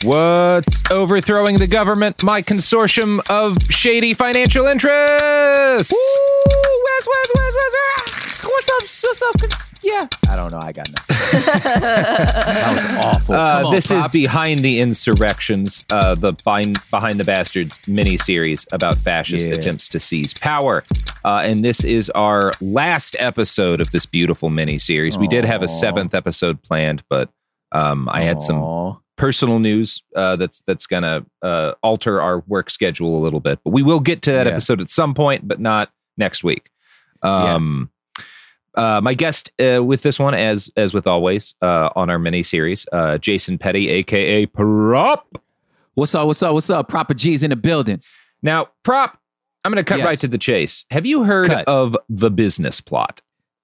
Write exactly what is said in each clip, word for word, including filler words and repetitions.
What's overthrowing the government? My consortium of shady financial interests. Woo, Wes, Wes, Wes, Wes. Ah, what's up? What's up? Cons- yeah. I don't know. I got nothing. That was awful. Uh, on, this Pop. is Behind the Insurrections, uh, the Behind, Behind the Bastards miniseries about fascist Yeah. attempts to seize power. Uh, and this is our last episode of this beautiful miniseries. We did have a Aw. seventh episode planned, but um, I had some Aw. personal news uh, that's that's going to uh, alter our work schedule a little bit. But we will get to that Yeah. episode at some point, but not next week. Um, uh, my guest uh, with this one, as as with always uh, on our mini series, uh, Jason Petty, aka Prop. What's up? What's up? What's up? Proper G's in the building. Now, Prop, I'm going to cut Yes. right to the chase. Have you heard Cut. of The Business Plot?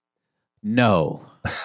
No.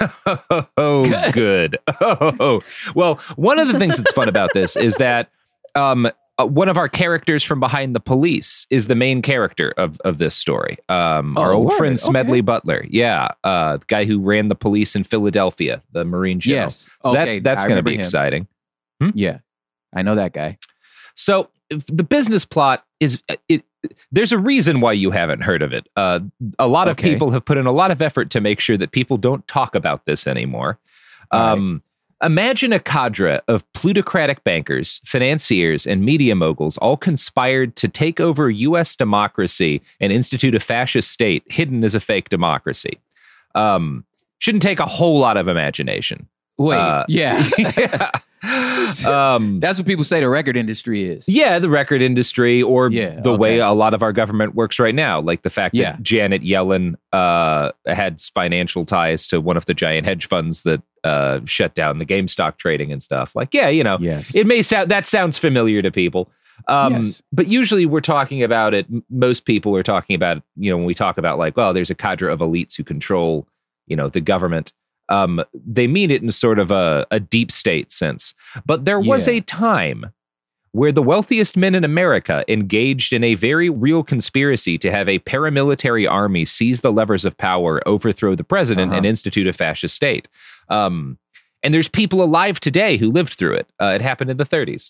Oh, good. Oh, well, one of the things that's fun about this is that um, uh, one of our characters from Behind the Police is the main character of, of this story. Um, Oh, our old word. friend Smedley Okay. Butler. Yeah. Uh, the guy who ran the police in Philadelphia, the Marine general. Yes. So Okay, that's that's I going to remember be him. exciting. Yeah. I know that guy. So if the Business Plot is it. There's a reason why you haven't heard of it. Uh, a lot of Okay. people have put in a lot of effort to make sure that people don't talk about this anymore. All Um, Imagine a cadre of plutocratic bankers, financiers, and media moguls all conspired to take over U S democracy and institute a fascist state hidden as a fake democracy. Um, shouldn't take a whole lot of imagination. Wait. Uh, yeah. yeah. Um, That's what people say the record industry is. Yeah, the record industry, or Yeah, the way okay. a lot of our government works right now, like the fact Yeah. that Janet Yellen uh, had financial ties to one of the giant hedge funds that uh, shut down the GameStop trading and stuff. Like, yeah, you know, Yes. it may sound that sounds familiar to people, um, Yes. but usually we're talking about it. m- Most people are talking about, you know, when we talk about like, well, there's a cadre of elites who control, you know, the government. Um, they mean it in sort of a, a deep state sense. But there was Yeah. a time where the wealthiest men in America engaged in a very real conspiracy to have a paramilitary army seize the levers of power, overthrow the president, Uh-huh. and institute a fascist state. Um, and there's people alive today who lived through it. Uh, it happened in the thirties.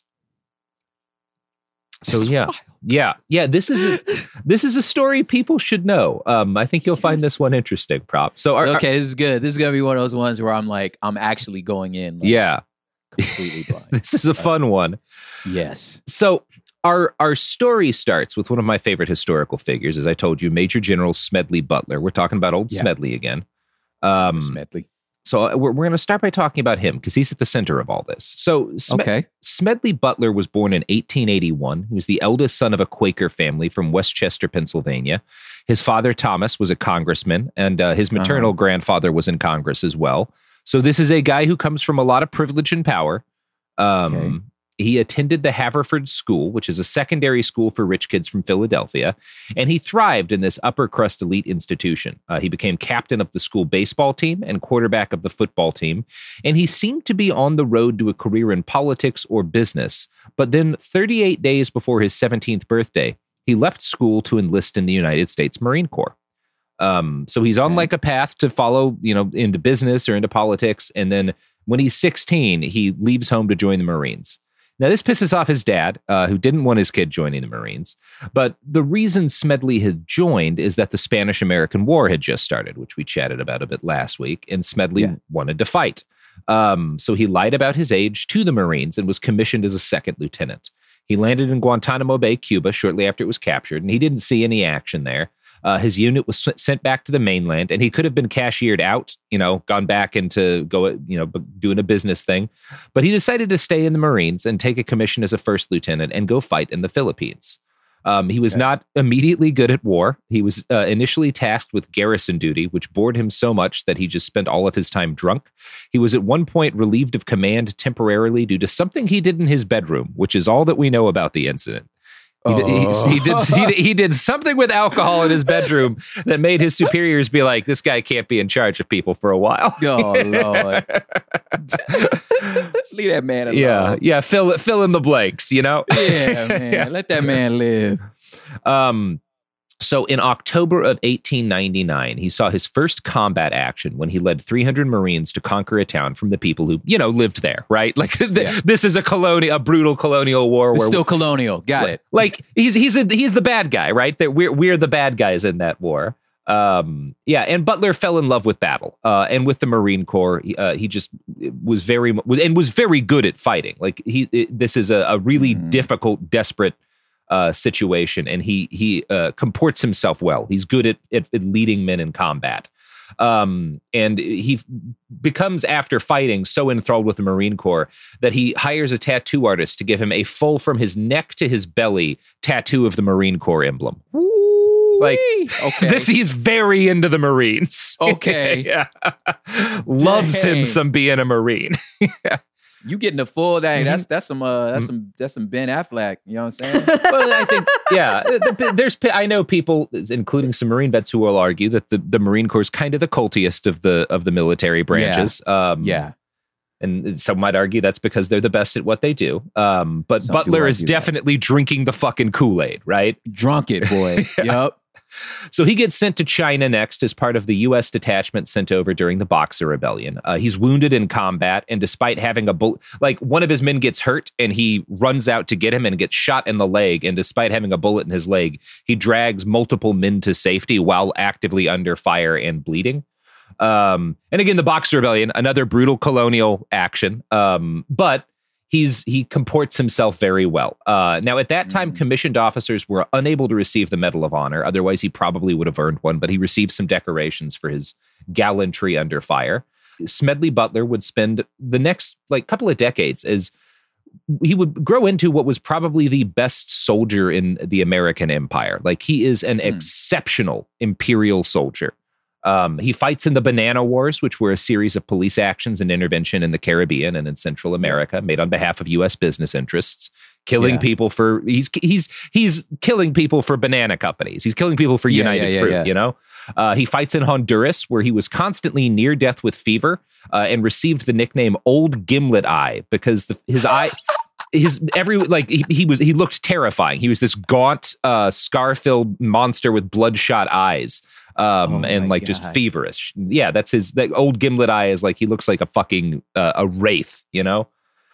So That's yeah, wild. yeah, yeah. This is a this is a story people should know. Um, I think you'll find Yes. this one interesting. Prop. So are, are- Okay, this is good. This is gonna be one of those ones where I'm like, I'm actually going in. Like, yeah, completely blind. this is a fun one. Yes. So our our story starts with one of my favorite historical figures, as I told you, Major General Smedley Butler. We're talking about old Yeah. Smedley again. Um, Smedley. so we're, we're going to start by talking about him because he's at the center of all this. So Sme- Okay. Smedley Butler was born in eighteen eighty-one. He was the eldest son of a Quaker family from Westchester, Pennsylvania. His father, Thomas, was a congressman, and uh, his maternal Uh-huh. grandfather was in Congress as well. So this is a guy who comes from a lot of privilege and power. Um, Okay. He attended the Haverford School, which is a secondary school for rich kids from Philadelphia, and he thrived in this upper crust elite institution. Uh, he became captain of the school baseball team and quarterback of the football team, and he seemed to be on the road to a career in politics or business. But then thirty-eight days before his seventeenth birthday, he left school to enlist in the United States Marine Corps. Um, so he's on Okay. like a path to follow, you know, into business or into politics. And then when he's sixteen, he leaves home to join the Marines. Now, this pisses off his dad, uh, who didn't want his kid joining the Marines. But the reason Smedley had joined is that the Spanish-American War had just started, which we chatted about a bit last week, and Smedley Yeah. wanted to fight. Um, so he lied about his age to the Marines and was commissioned as a second lieutenant. He landed in Guantanamo Bay, Cuba, shortly after it was captured, and he didn't see any action there. Uh, his unit was s- sent back to the mainland, and he could have been cashiered out, you know, gone back into go, you know, b- doing a business thing. But he decided to stay in the Marines and take a commission as a first lieutenant and go fight in the Philippines. Um, he was Okay. not immediately good at war. He was uh, initially tasked with garrison duty, which bored him so much that he just spent all of his time drunk. He was at one point relieved of command temporarily due to something he did in his bedroom, which is all that we know about the incident. He, did, he, he, did, he, did, he did something with alcohol in his bedroom that made his superiors be like, this guy can't be in charge of people for a while. Oh, Lord. Leave that man alone. Yeah, yeah, fill fill in the blanks, you know? Yeah, man. Yeah. Let that man live. Um, So in October of eighteen ninety-nine, he saw his first combat action when he led three hundred Marines to conquer a town from the people who, you know, lived there, right? Like yeah. this is a colonial, a brutal colonial war. It's where still colonial. Got like, it. Like he's he's a, he's the bad guy, right? That we're we're the bad guys in that war. Um, yeah, and Butler fell in love with battle, uh, and with the Marine Corps. Uh, he just was very and was very good at fighting. Like he, it, this is a, a really mm. difficult, desperate. Uh, situation, and he he uh, comports himself well. He's good at, at, at leading men in combat, um, and he f- becomes, after fighting, so enthralled with the Marine Corps that he hires a tattoo artist to give him a full, from his neck to his belly, tattoo of the Marine Corps emblem. Ooh-wee. Like okay. this, he's very into the Marines. Okay, yeah, loves Dang. him some being a Marine. yeah. You getting the full day? Mm-hmm. That's that's some uh, that's mm-hmm. some that's some Ben Affleck. You know what I'm saying? Well, I think yeah. There's I know people, including some Marine vets, who will argue that the, the Marine Corps is kind of the cultiest of the of the military branches. Yeah. Um, yeah. And some might argue that's because they're the best at what they do. Um, but some Butler is definitely that. drinking the fucking Kool-Aid, right? Drunk it, boy. yeah. Yep. So he gets sent to China next as part of the U S detachment sent over during the Boxer Rebellion. Uh, he's wounded in combat, and despite having a bullet, like one of his men gets hurt, and he runs out to get him and gets shot in the leg. And despite having a bullet in his leg, he drags multiple men to safety while actively under fire and bleeding. Um, and again, the Boxer Rebellion, another brutal colonial action. Um, but He's he comports himself very well. Uh, now, at that time, mm. commissioned officers were unable to receive the Medal of Honor. Otherwise, he probably would have earned one, but he received some decorations for his gallantry under fire. Smedley Butler would spend the next like couple of decades as he would grow into what was probably the best soldier in the American Empire. Like he is an mm. exceptional imperial soldier. Um, he fights in the Banana Wars, which were a series of police actions and intervention in the Caribbean and in Central America, made on behalf of U S business interests, killing yeah. people for he's he's he's killing people for banana companies. He's killing people for yeah, United yeah, Fruit. yeah, yeah. You know, uh, he fights in Honduras, where he was constantly near death with fever, uh, and received the nickname Old Gimlet Eye because the, his eye. His every like he, he was he looked terrifying. He was this gaunt, uh, scar-filled monster with bloodshot eyes. Um, oh and like God. just feverish. Yeah, that's his, that old Gimlet Eye is like, he looks like a fucking, uh, a wraith, you know?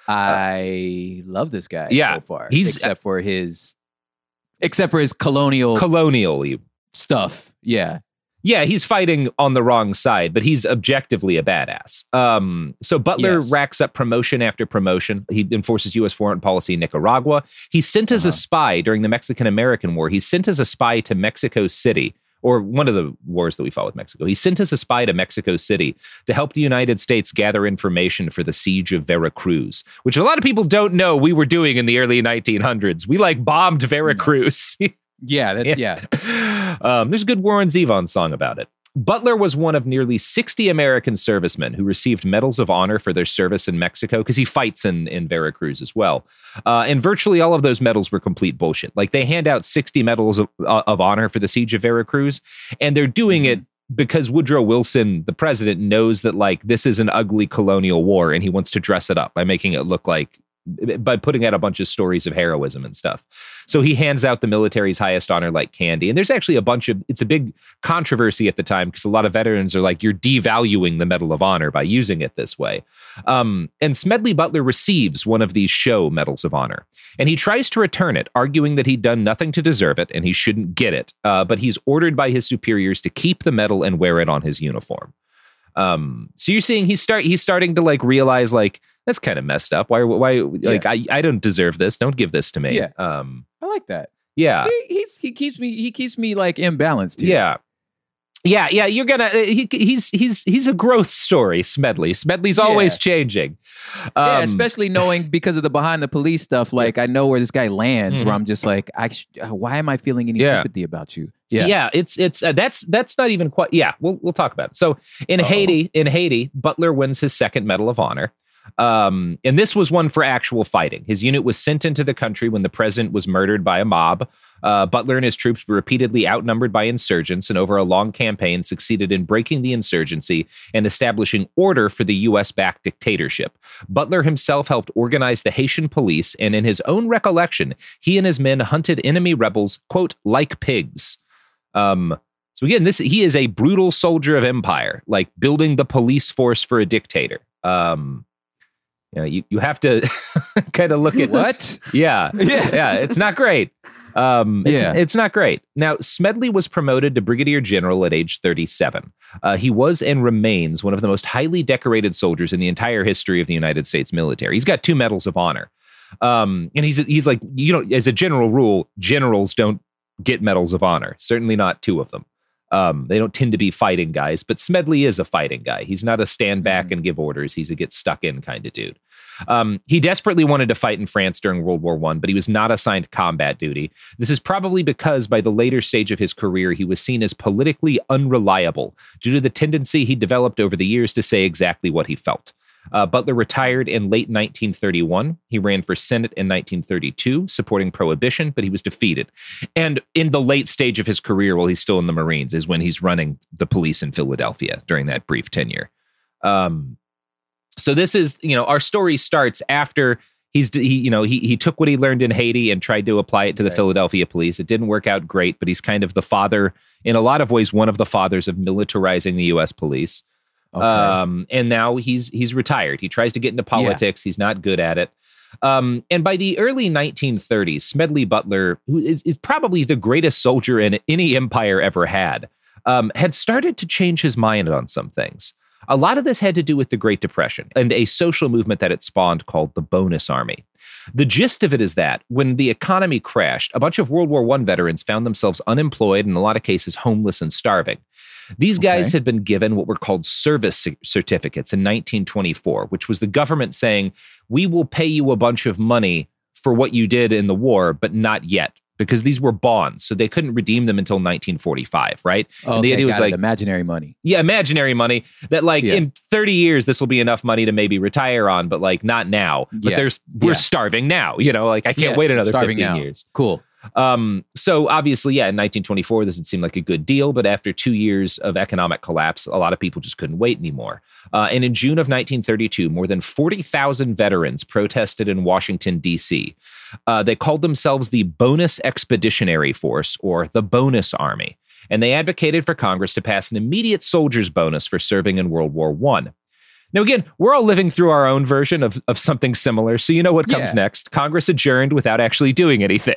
I uh, love this guy yeah, so far. He's, except for his, except for his colonial. Colonial stuff. Yeah. Yeah, he's fighting on the wrong side, but he's objectively a badass. Um, so Butler yes. racks up promotion after promotion. He enforces U S foreign policy in Nicaragua. He's sent as uh-huh. a spy during the Mexican-American War. He's sent as a spy to Mexico City, or one of the wars that we fought with Mexico. He sent as a spy to Mexico City to help the United States gather information for the siege of Veracruz, which a lot of people don't know we were doing in the early nineteen hundreds. We like bombed Veracruz. Yeah, that's, yeah. yeah. Um, there's a good Warren Zevon song about it. Butler was one of nearly sixty American servicemen who received medals of honor for their service in Mexico, because he fights in, in Veracruz as well. Uh, and virtually all of those medals were complete bullshit. Like, they hand out sixty medals of, uh, of honor for the siege of Veracruz, and they're doing mm-hmm. it because Woodrow Wilson, the president, knows that, like, this is an ugly colonial war, and he wants to dress it up by making it look like, by putting out a bunch of stories of heroism and stuff. So he hands out the military's highest honor like candy. And there's actually a bunch of, it's a big controversy at the time, because a lot of veterans are like, you're devaluing the Medal of Honor by using it this way. Um, and Smedley Butler receives one of these show medals of honor, and he tries to return it, arguing that he'd done nothing to deserve it and he shouldn't get it. Uh, but he's ordered by his superiors to keep the medal and wear it on his uniform. Um, so you're seeing he's start he's starting to like realize, like, that's kind of messed up. Why? Why? Yeah. Like, I, I don't deserve this. Don't give this to me. Yeah. Um, I like that. Yeah. See, he's he keeps me he keeps me like imbalanced here. Yeah. Yeah, yeah, you're gonna. He, he's he's he's a growth story, Smedley. Smedley's always yeah. changing. Um, yeah, especially knowing, because of the behind the police stuff. Like, I know where this guy lands. Mm-hmm. Where I'm just like, I sh- why am I feeling any yeah. sympathy about you? Yeah, yeah, it's it's uh, that's that's not even quite. Yeah, we'll we'll talk about it. So in Uh-oh. Haiti, in Haiti, Butler wins his second Medal of Honor. Um, and this was one for actual fighting. His unit was sent into the country when the president was murdered by a mob. Uh, Butler and his troops were repeatedly outnumbered by insurgents, and over a long campaign succeeded in breaking the insurgency and establishing order for the U S-backed dictatorship. Butler himself helped organize the Haitian police, and in his own recollection, he and his men hunted enemy rebels, quote, like pigs. Um, so again, this he is a brutal soldier of empire, like building the police force for a dictator. Um, you know, you, you have to kind of look at what? Yeah, yeah, yeah. It's not great. Um, it's, yeah. it's not great. Now, Smedley was promoted to brigadier general at age thirty-seven. Uh, he was and remains one of the most highly decorated soldiers in the entire history of the United States military. He's got two medals of honor. Um, and he's he's like, you know, as a general rule, generals don't get medals of honor. Certainly not two of them. Um, they don't tend to be fighting guys, but Smedley is a fighting guy. He's not a stand back mm-hmm. and give orders. He's a get stuck in kind of dude. Um, he desperately wanted to fight in France during World War One, but he was not assigned combat duty. This is probably because by the later stage of his career, he was seen as politically unreliable due to the tendency he developed over the years to say exactly what he felt. Uh, Butler retired in late nineteen thirty-one. He ran for Senate in nineteen thirty-two, supporting prohibition, but he was defeated. And in the late stage of his career, while he's still in the Marines, is when he's running the police in Philadelphia during that brief tenure. Um, so this is, you know, our story starts after he's, he, you know, he he took what he learned in Haiti and tried to apply it to the right. Philadelphia police. It didn't work out great, but he's kind of the father, in a lot of ways, one of the fathers of militarizing the U S police. Okay. Um, and now he's he's retired. He tries to get into politics. Yeah. He's not good at it. Um, and by the early nineteen thirties, Smedley Butler, who is, is probably the greatest soldier in any empire ever had, um, had started to change his mind on some things. A lot of this had to do with the Great Depression and a social movement that it spawned called the Bonus Army. The gist of it is that when the economy crashed, a bunch of World War One veterans found themselves unemployed, in a lot of cases homeless and starving. These guys okay. had been given what were called service certificates in nineteen twenty-four, which was the government saying, we will pay you a bunch of money for what you did in the war, but not yet, because these were bonds. So they couldn't redeem them until nineteen forty-five, right? Okay, and the idea was like, it. imaginary money. Yeah, imaginary money that like yeah. in thirty years, this will be enough money to maybe retire on, but like not now. But yeah. there's we're yeah. starving now, you know, like I can't yes, wait another fifteen now. Years. Cool. Um, so obviously, yeah, in nineteen twenty-four, this would seem like a good deal, but after two years of economic collapse, a lot of people just couldn't wait anymore. Uh, and in June of nineteen thirty-two, more than forty thousand veterans protested in Washington, D C. Uh, they called themselves the Bonus Expeditionary Force, or the Bonus Army, and they advocated for Congress to pass an immediate soldier's bonus for serving in World War One. Now, again, we're all living through our own version of, of something similar, so you know what comes yeah. next. Congress adjourned without actually doing anything.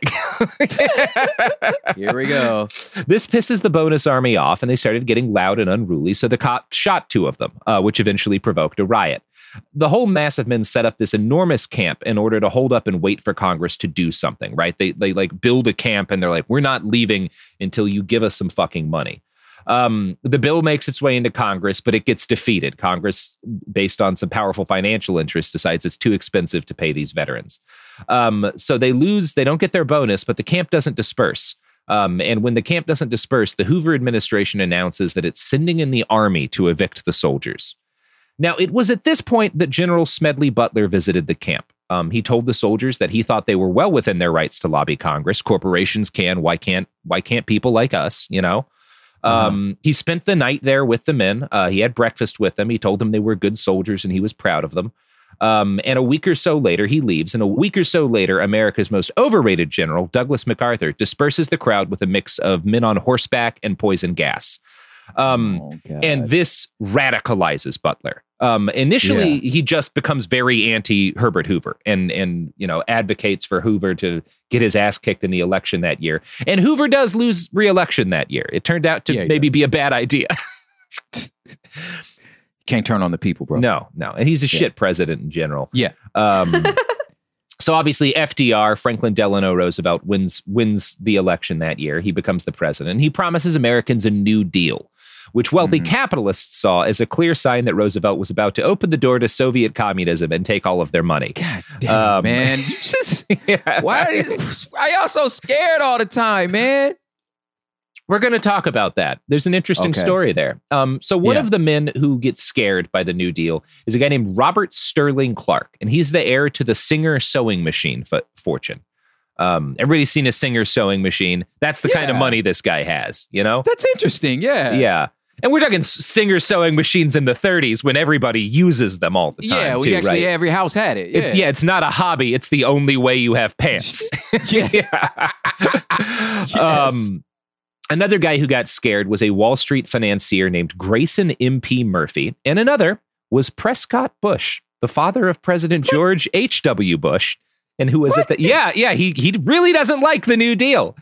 Here we go. This pisses the Bonus Army off, and they started getting loud and unruly, so the cops shot two of them, uh, which eventually provoked a riot. The whole mass of men set up this enormous camp in order to hold up and wait for Congress to do something, right? They, they like build a camp, and they're like, we're not leaving until you give us some fucking money. Um, the bill makes its way into Congress, but it gets defeated. Congress, based on some powerful financial interests, decides it's too expensive to pay these veterans. Um, so they lose, they don't get their bonus, but the camp doesn't disperse. Um, and when the camp doesn't disperse, the Hoover administration announces that it's sending in the army to evict the soldiers. Now, it was at this point that General Smedley Butler visited the camp. Um, he told the soldiers that he thought they were well within their rights to lobby Congress. Corporations can, why can't, why can't people like us, you know? Um, uh-huh. He spent the night there with the men. Uh, he had breakfast with them. He told them they were good soldiers and he was proud of them. Um, and a week or so later, he leaves. And a week or so later, America's most overrated general, Douglas MacArthur, disperses the crowd with a mix of men on horseback and poison gas. Um, oh, and this radicalizes Butler. Um, initially, yeah. he just becomes very anti-Herbert Hoover and, and, you know, advocates for Hoover to get his ass kicked in the election that year. And Hoover does lose re-election that year. It turned out to yeah, maybe does. be a bad idea. Can't turn on the people, bro. No, no. And he's a yeah. shit president in general. Yeah. Um, so obviously F D R, Franklin Delano Roosevelt, wins wins the election that year. He becomes the president. He promises Americans a New Deal, which wealthy mm-hmm. capitalists saw as a clear sign that Roosevelt was about to open the door to Soviet communism and take all of their money. God damn, um, man. You just, yeah. Why are, these, why are y'all so scared all the time, man? We're going to talk about that. There's an interesting okay. story there. Um, so one yeah. of the men who gets scared by the New Deal is a guy named Robert Sterling Clark, and he's the heir to the Singer sewing machine f- fortune. Um, everybody's seen a Singer sewing machine. That's the yeah. kind of money this guy has, you know? That's interesting, yeah. Yeah. And we're talking Singer sewing machines in the thirties when everybody uses them all the time. Yeah, we too, actually, right? every house had it. Yeah. It's, yeah, it's not a hobby. It's the only way you have pants. yeah. yes. Um, Another guy who got scared was a Wall Street financier named Grayson M P Murphy. And another was Prescott Bush, the father of President George H W Bush. And who was what? it that, yeah, yeah, he he really doesn't like the New Deal.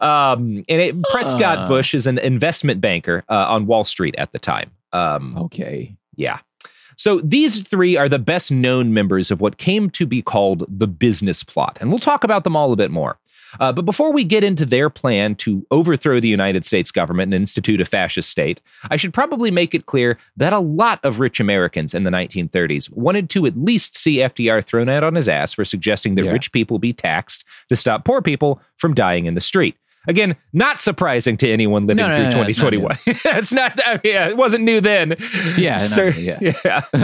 Um, and it, Prescott uh. Bush is an investment banker uh, on Wall Street at the time. Um, okay. Yeah. So these three are the best known members of what came to be called the business plot. And we'll talk about them all a bit more. Uh, but before we get into their plan to overthrow the United States government and institute a fascist state, I should probably make it clear that a lot of rich Americans in the nineteen thirties wanted to at least see F D R thrown out on his ass for suggesting that yeah. rich people be taxed to stop poor people from dying in the street. Again, not surprising to anyone living no, no, through no, twenty twenty-one. It's not, it's not yeah, it wasn't new then. Yeah. Sir, no, yeah.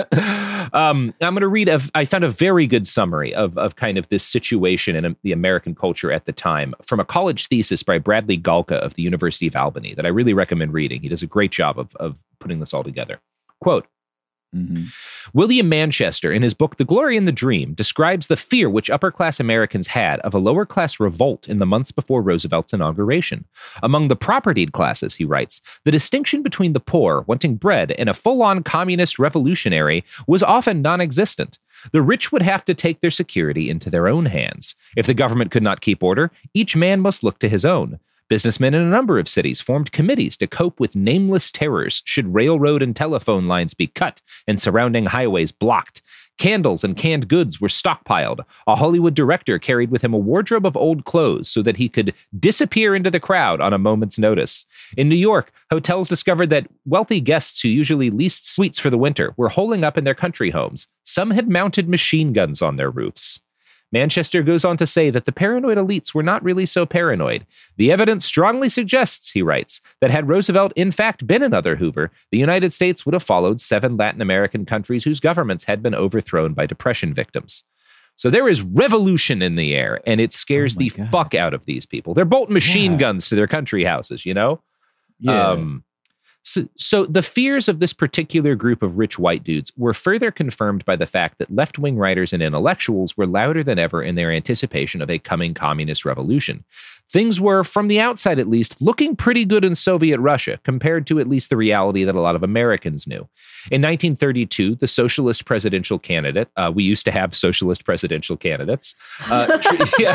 yeah. um, I'm going to read, a, I found a very good summary of, of kind of this situation in the American culture at the time from a college thesis by Bradley Galka of the University of Albany that I really recommend reading. He does a great job of, of putting this all together. Quote, Mm-hmm. William Manchester, in his book The Glory and the Dream, describes the fear which upper-class Americans had of a lower-class revolt in the months before Roosevelt's inauguration. Among the propertied classes, he writes, the distinction between the poor, wanting bread, and a full-on communist revolutionary was often non-existent. The rich would have to take their security into their own hands. If the government could not keep order, each man must look to his own. Businessmen in a number of cities formed committees to cope with nameless terrors should railroad and telephone lines be cut and surrounding highways blocked. Candles and canned goods were stockpiled. A Hollywood director carried with him a wardrobe of old clothes so that he could disappear into the crowd on a moment's notice. In New York, hotels discovered that wealthy guests who usually leased suites for the winter were holing up in their country homes. Some had mounted machine guns on their roofs. Manchester goes on to say that the paranoid elites were not really so paranoid. The evidence strongly suggests, he writes, that had Roosevelt in fact been another Hoover, the United States would have followed seven Latin American countries whose governments had been overthrown by depression victims. So there is revolution in the air, and it scares oh the God. fuck out of these people. They're bolting machine yeah. guns to their country houses, you know? Yeah. Um, So, so the fears of this particular group of rich white dudes were further confirmed by the fact that left-wing writers and intellectuals were louder than ever in their anticipation of a coming communist revolution. Things were, from the outside at least, looking pretty good in Soviet Russia compared to at least the reality that a lot of Americans knew. In nineteen thirty-two, the socialist presidential candidate, uh, we used to have socialist presidential candidates, uh, tri-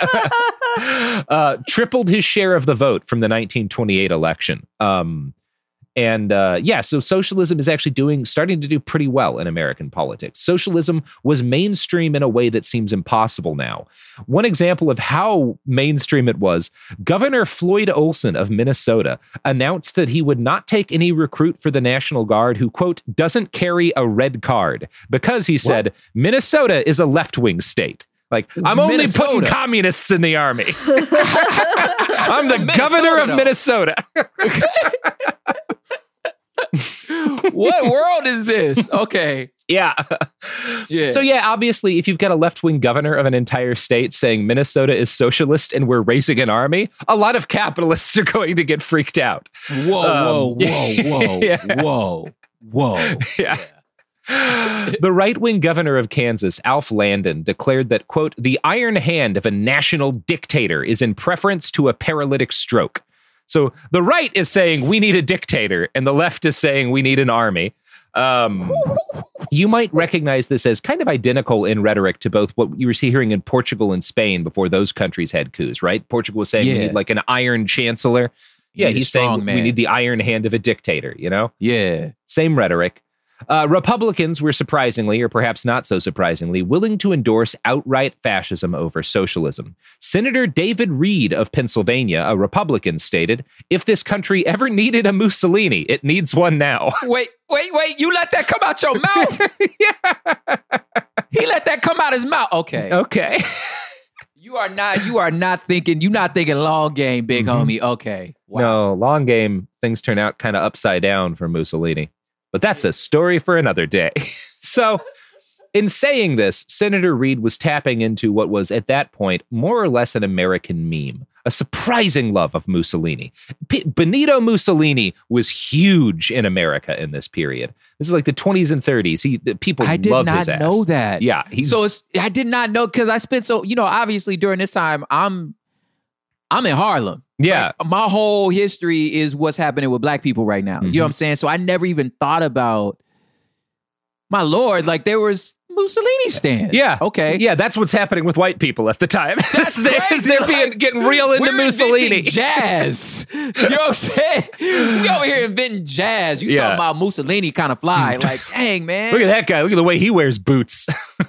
uh, tripled his share of the vote from the nineteen twenty-eight election. Um, And uh, yeah, so socialism is actually doing, starting to do pretty well in American politics. Socialism was mainstream in a way that seems impossible now. One example of how mainstream it was, Governor Floyd Olson of Minnesota announced that he would not take any recruit for the National Guard who, quote, doesn't carry a red card because he said, what? Minnesota is a left-wing state. Like, I'm only Minnesota. putting communists in the army. I'm the Minnesota, governor of though. Minnesota. What world is this? Okay. Yeah. yeah. So yeah, obviously, if you've got a left-wing governor of an entire state saying Minnesota is socialist and we're raising an army, a lot of capitalists are going to get freaked out. Whoa, um, whoa, whoa, whoa, yeah. whoa, whoa. Yeah. The right-wing governor of Kansas, Alf Landon, declared that, quote, the iron hand of a national dictator is in preference to a paralytic stroke. So the right is saying we need a dictator, and the left is saying we need an army. Um, you might recognize this as kind of identical in rhetoric to both what you were hearing in Portugal and Spain before those countries had coups, right? Portugal was saying yeah. we need like an iron chancellor. Yeah, he's saying man. we need the iron hand of a dictator, you know? Yeah. Same rhetoric. Uh, Republicans were surprisingly, or perhaps not so surprisingly, willing to endorse outright fascism over socialism. Senator David Reed of Pennsylvania, a Republican, stated, if this country ever needed a Mussolini, it needs one now. Wait, wait, wait, you let that come out your mouth? Yeah. He let that come out his mouth. Okay. Okay. You are not, you are not thinking, you're not thinking long game, big mm-hmm. homie. Okay. Wow. No, long game, things turn out kind of upside down for Mussolini. But that's a story for another day. So, in saying this, Senator Reed was tapping into what was, at that point, more or less an American meme. A surprising love of Mussolini. P- Benito Mussolini was huge in America in this period. This is like the twenties and thirties. He people I did love not his ass. know that. Yeah. He's, so, it's, I did not know, because I spent so, you know, obviously during this time, I'm, I'm in Harlem. Yeah. Like, my whole history is what's happening with black people right now. Mm-hmm. You know what I'm saying? So I never even thought about, my Lord, like there was Mussolini stands. Yeah. Okay. Yeah, that's what's happening with white people at the time. That's they're crazy. they're Like, being, getting real into we're Mussolini. inventing jazz. You know what I'm saying? We over here inventing jazz. You Yeah. talking about Mussolini kind of fly. Like, dang, man. Look at that guy. Look at the way he wears boots.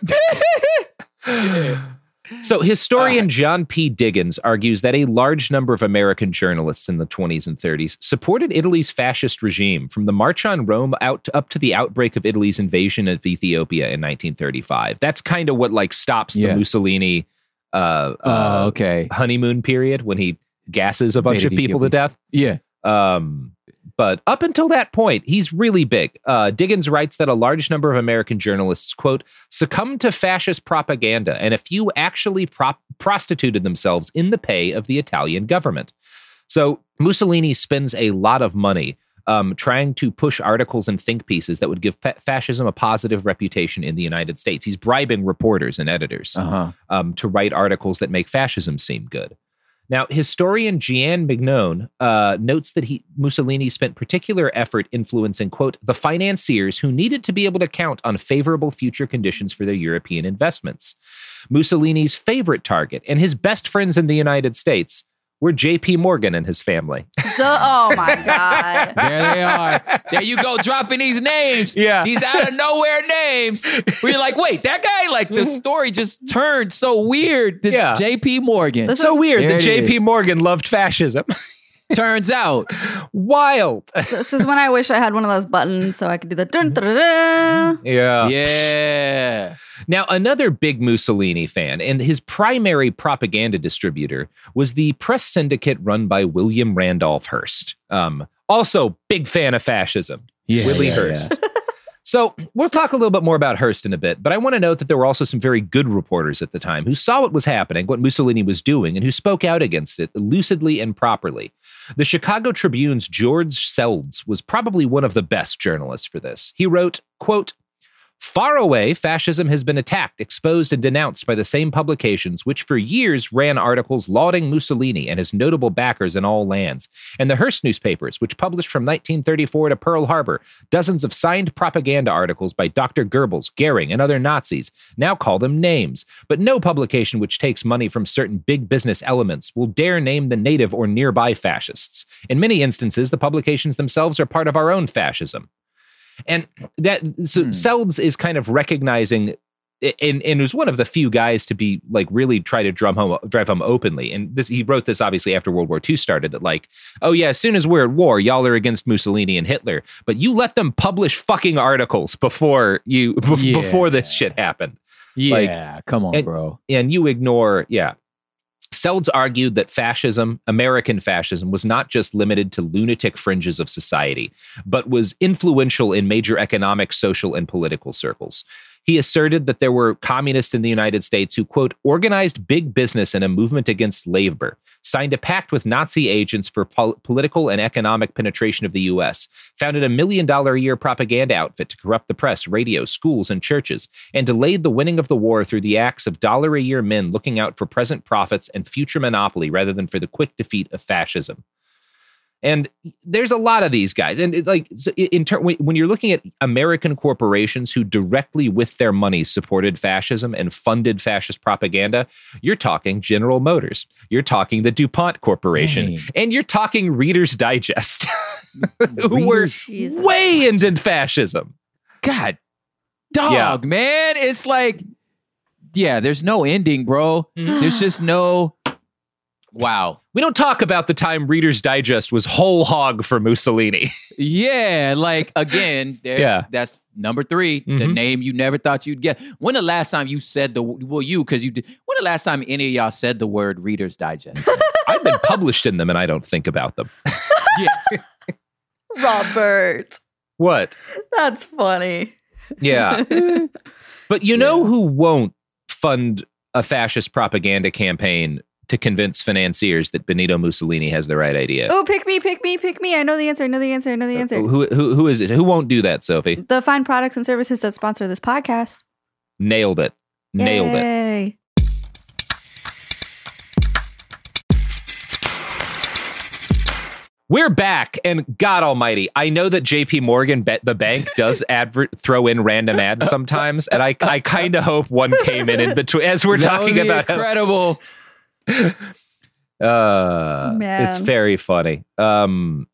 So historian uh, John P. Diggins argues that a large number of American journalists in the twenties and thirties supported Italy's fascist regime from the March on Rome out to, up to the outbreak of Italy's invasion of Ethiopia in nineteen thirty-five. That's kind of what like stops the yeah. Mussolini uh, uh, uh, okay. honeymoon period when he gasses a bunch Invaded of people Ethiopia. to death. Yeah. Um, but up until that point, he's really big. Uh, Diggins writes that a large number of American journalists, quote, succumbed to fascist propaganda, and a few actually prop- prostituted themselves in the pay of the Italian government. So Mussolini spends a lot of money um, trying to push articles and think pieces that would give fa- fascism a positive reputation in the United States. He's bribing reporters and editors uh-huh. um, to write articles that make fascism seem good. Now, historian Gian Mignone uh, notes that he, Mussolini spent particular effort influencing, quote, the financiers who needed to be able to count on favorable future conditions for their European investments. Mussolini's favorite target and his best friends in the United States were J P. Morgan and his family. Duh, oh, my God. There they are. There you go, dropping these names. Yeah. These out of nowhere names. Where you're like, wait, that guy, like, the story just turned so weird. It's Yeah. J P. Morgan. It's so weird There that it J P. is. Morgan loved fascism. Turns out. Wild. This is when I wish I had one of those buttons so I could do the dun, dun, dun, dun. Yeah. Yeah. Now, another big Mussolini fan and his primary propaganda distributor was the press syndicate run by William Randolph Hearst. Um, also, big fan of fascism. Yeah, Willie yeah, Hearst. So we'll talk a little bit more about Hearst in a bit, but I want to note that there were also some very good reporters at the time who saw what was happening, what Mussolini was doing, and who spoke out against it lucidly and properly. The Chicago Tribune's George Seldes was probably one of the best journalists for this. He wrote, quote, far away, fascism has been attacked, exposed, and denounced by the same publications which for years ran articles lauding Mussolini and his notable backers in all lands, and the Hearst newspapers, which published from nineteen thirty-four to Pearl Harbor dozens of signed propaganda articles by Doctor Goebbels, Goering, and other Nazis, now call them names. But no publication which takes money from certain big business elements will dare name the native or nearby fascists. In many instances, the publications themselves are part of our own fascism. And that so hmm. Seldes is kind of recognizing, and, and was one of the few guys to be like really try to drum home, drive home openly. And this he wrote this obviously after World War Two started, that like, oh yeah, as soon as we're at war, y'all are against Mussolini and Hitler, but you let them publish fucking articles before you b- yeah. before this shit happened. Yeah, like, come on, and, bro. And you ignore, yeah. Seldes argued that fascism, American fascism, was not just limited to lunatic fringes of society, but was influential in major economic, social, and political circles. He asserted that there were communists in the United States who, quote, organized big business in a movement against labor, signed a pact with Nazi agents for pol- political and economic penetration of the U S, founded a million dollar a year propaganda outfit to corrupt the press, radio, schools, and churches, and delayed the winning of the war through the acts of dollar a year men looking out for present profits and future monopoly rather than for the quick defeat of fascism. And there's a lot of these guys. And it, like, in ter- when you're looking at American corporations who directly with their money supported fascism and funded fascist propaganda, you're talking General Motors, you're talking the DuPont Corporation, Dang. and you're talking Reader's Digest, who were Jesus. way into fascism. God, dog, yeah. man. It's like, yeah, there's no ending, bro. There's just no... Wow. We don't talk about the time Reader's Digest was whole hog for Mussolini. Yeah, like, again, there, yeah. that's number three, mm-hmm. the name you never thought you'd get. When the last time you said the, well, you, because you did, when the last time any of y'all said the word Reader's Digest? I've been published in them and I don't think about them. Yes. Robert. What? That's funny. Yeah. But you know yeah. who won't fund a fascist propaganda campaign to convince financiers that Benito Mussolini has the right idea? Oh, pick me, pick me, pick me. I know the answer, I know the answer, I know the answer. Uh, who, who, who is it? Who won't do that, Sophie? The fine products and services that sponsor this podcast. Nailed it. Nailed Yay. it. We're back, and God Almighty, I know that J P Morgan, bet the bank, does advert throw in random ads sometimes, and I I kind of hope one came in in between as we're That talking would be about. incredible. Uh, Man. it's very funny. Um,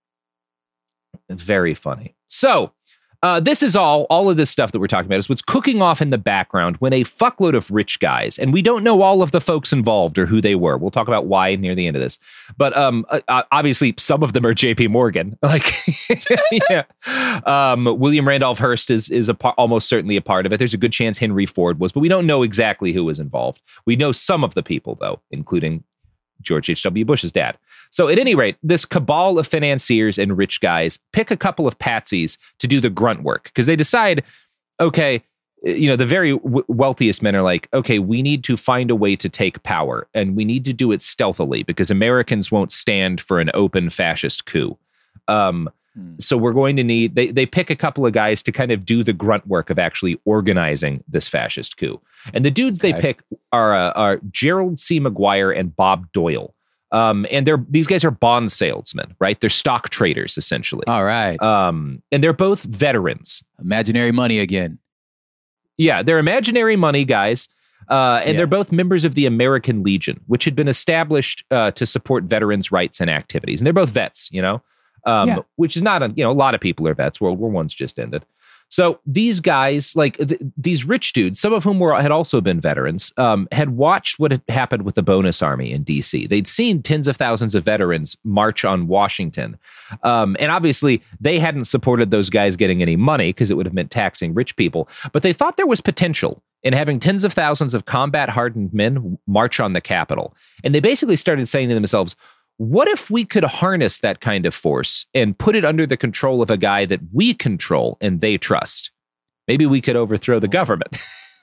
very funny. So, uh, this is all, all of this stuff that we're talking about is what's cooking off in the background when a fuckload of rich guys, and we don't know all of the folks involved or who they were. We'll talk about why near the end of this. But um, uh, obviously, some of them are J P Morgan. Like, yeah. Um, William Randolph Hearst is is a par- almost certainly a part of it. There's a good chance Henry Ford was, but we don't know exactly who was involved. We know some of the people, though, including George H W. Bush's dad. So at any rate, this cabal of financiers and rich guys pick a couple of patsies to do the grunt work because they decide, okay, you know, the very w- wealthiest men are like, okay, we need to find a way to take power and we need to do it stealthily because Americans won't stand for an open fascist coup. Um, So we're going to need, they, they pick a couple of guys to kind of do the grunt work of actually organizing this fascist coup. And the dudes Okay. they pick are, uh, are Gerald C. McGuire and Bob Doyle. Um, and they're, these guys are bond salesmen, right? They're stock traders, essentially. All right. Um, and they're both veterans. Imaginary money again. Yeah, they're imaginary money guys. Uh, and Yeah. they're both members of the American Legion, which had been established uh, to support veterans' rights and activities. And they're both vets, you know? Um, Yeah. which is not a, you know, a lot of people are vets. World War One's just ended. So these guys, like th- these rich dudes, some of whom were had also been veterans, um, had watched what had happened with the Bonus Army in D C. They'd seen tens of thousands of veterans march on Washington. Um, and obviously they hadn't supported those guys getting any money because it would have meant taxing rich people. But they thought there was potential in having tens of thousands of combat hardened men march on the Capitol. And they basically started saying to themselves, what if we could harness that kind of force and put it under the control of a guy that we control and they trust? Maybe we could overthrow the government.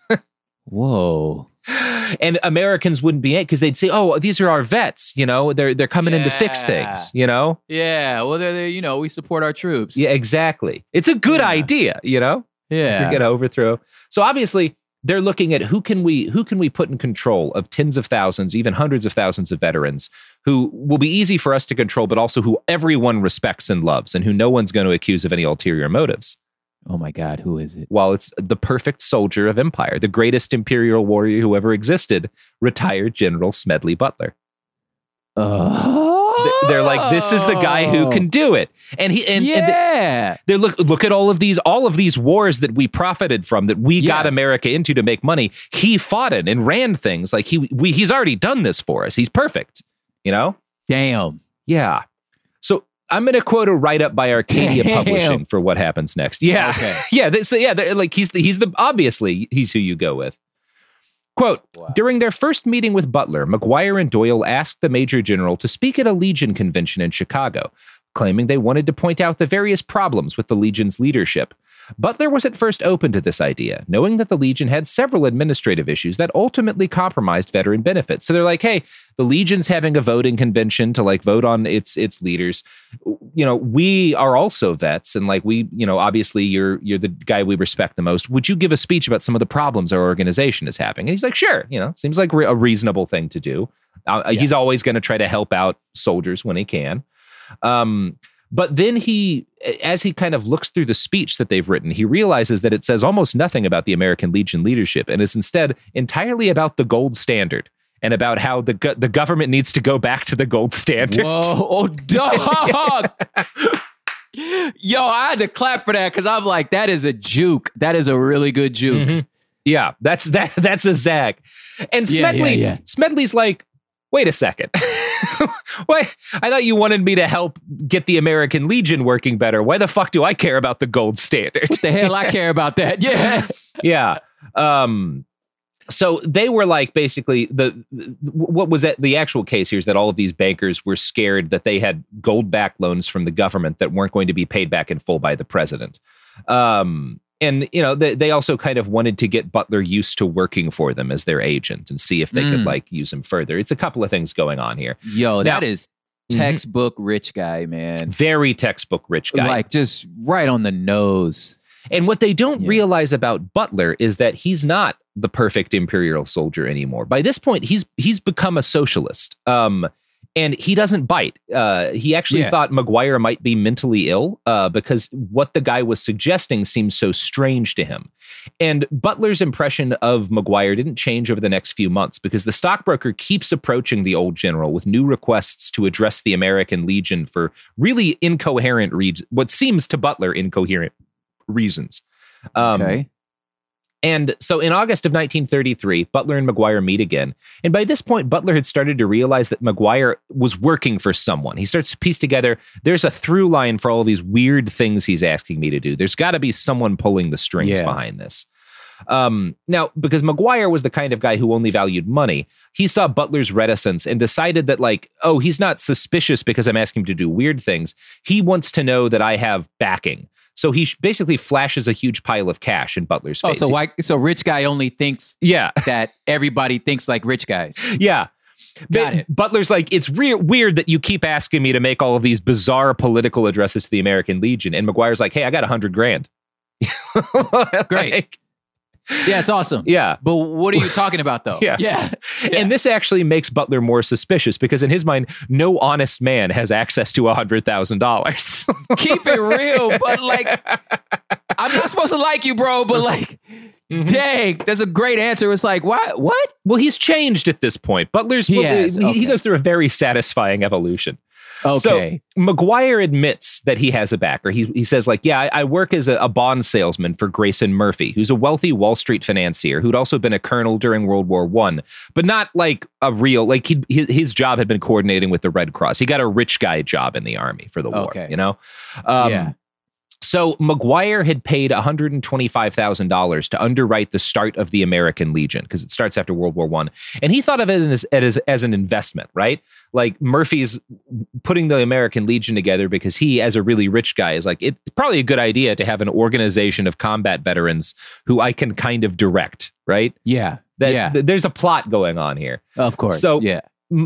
Whoa. And Americans wouldn't be it because they'd say, "Oh, these are our vets. You know, they're they're coming in to fix Yeah. things. You know, Yeah. Well, they're, they're, you know, we support our troops. yeah, exactly. It's a good Yeah. idea. You know, Yeah. you're gonna overthrow. So obviously, they're looking at who can we who can we put in control of tens of thousands, even hundreds of thousands of veterans who will be easy for us to control, but also who everyone respects and loves, and who no one's going to accuse of any ulterior motives. Oh my God. Who is it? Well, it's the perfect soldier of empire, the greatest imperial warrior who ever existed, retired General Smedley Butler. Oh. They're like, this is the guy who can do it, and he and, and yeah. they look look at all of these all of these wars that we profited from, that we got Yes. America into to make money. He fought in and ran things like he we he's already done this for us. He's perfect, you know. Damn. Yeah. So I'm going to quote a write up by Arcadia Damn. Publishing for what happens next. Yeah, Okay. yeah. they- So yeah, they're like he's the, he's the obviously he's who you go with. Quote, during their first meeting with Butler, McGuire and Doyle asked the Major General to speak at a Legion convention in Chicago, claiming they wanted to point out the various problems with the Legion's leadership. Butler was at first open to this idea, knowing that the Legion had several administrative issues that ultimately compromised veteran benefits. So they're like, hey, the Legion's having a voting convention to like vote on its its leaders. You know, we are also vets, and like we, you know, obviously you're you're the guy we respect the most. Would you give a speech about some of the problems our organization is having? And he's like, sure, you know, seems like re- a reasonable thing to do. Uh, Yeah. He's always going to try to help out soldiers when he can. Um, but then he, as he kind of looks through the speech that they've written, he realizes that it says almost nothing about the American Legion leadership and is instead entirely about the gold standard and about how the go- the government needs to go back to the gold standard. Whoa. Oh, dog. Yo, I had to clap for that because I'm like, that is a juke. That is a really good juke. Mhm. Yeah, that's that. That's a zag. And Yeah, Smedley, yeah, yeah. Smedley's like, wait a second. Why? I thought you wanted me to help get the American Legion working better. Why the fuck do I care about the gold standard? What the hell I care about that? Yeah. Yeah. Um, so they were like, basically, the what was that, the actual case here is that all of these bankers were scared that they had gold-backed loans from the government that weren't going to be paid back in full by the president. Um, and, you know, they, they also kind of wanted to get Butler used to working for them as their agent and see if they could Mm. like use him further. It's a couple of things going on here. Yo, Now- that is textbook rich guy, man. Very textbook rich guy. Like just right on the nose. And what they don't Yeah. realize about Butler is that he's not the perfect imperial soldier anymore. By this point, he's he's become a socialist. Um, And he doesn't bite. Uh, he actually Yeah. thought McGuire might be mentally ill uh, because what the guy was suggesting seemed so strange to him. And Butler's impression of McGuire didn't change over the next few months because the stockbroker keeps approaching the old general with new requests to address the American Legion for really incoherent reasons, what seems to Butler incoherent reasons. Um, Okay. And so in August of nineteen thirty-three, Butler and McGuire meet again. And by this point, Butler had started to realize that McGuire was working for someone. He starts to piece together, there's a through line for all these weird things he's asking me to do. There's got to be someone pulling the strings Yeah. behind this. Um, now, because McGuire was the kind of guy who only valued money, he saw Butler's reticence and decided that, like, oh, he's not suspicious because I'm asking him to do weird things. He wants to know that I have backing. So he sh- basically flashes a huge pile of cash in Butler's Oh, face. so why? So rich guy only thinks Yeah, that everybody thinks like rich guys. yeah. Got But it. Butler's like, it's re- weird that you keep asking me to make all of these bizarre political addresses to the American Legion. And McGuire's like, hey, I got a hundred grand. Great. Like, Yeah, it's awesome. yeah. But what are you talking about though? Yeah. Yeah. And this actually makes Butler more suspicious because in his mind, no honest man has access to a hundred thousand dollars. Keep it real, but like, I'm not supposed to like you, bro, but like, dang, that's a great answer. It's like, what? What? Well, he's changed at this point. Butler's He well, has, he, okay. he goes through a very satisfying evolution. Okay. So McGuire admits that he has a backer. He he says, like, yeah, I, I work as a, a bond salesman for Grayson Murphy, who's a wealthy Wall Street financier who'd also been a colonel during World War One, but not like a real, like he his, his job had been coordinating with the Red Cross. He got a rich guy job in the army for the war, Okay. you know? Um, Yeah. So McGuire had paid one hundred twenty-five thousand dollars to underwrite the start of the American Legion because it starts after World War One. And he thought of it as, as, as an investment, right? Like Murphy's putting the American Legion together because he, as a really rich guy, is like, it's probably a good idea to have an organization of combat veterans who I can kind of direct, right? Yeah. That yeah. th- there's a plot going on here. Of course. So- yeah.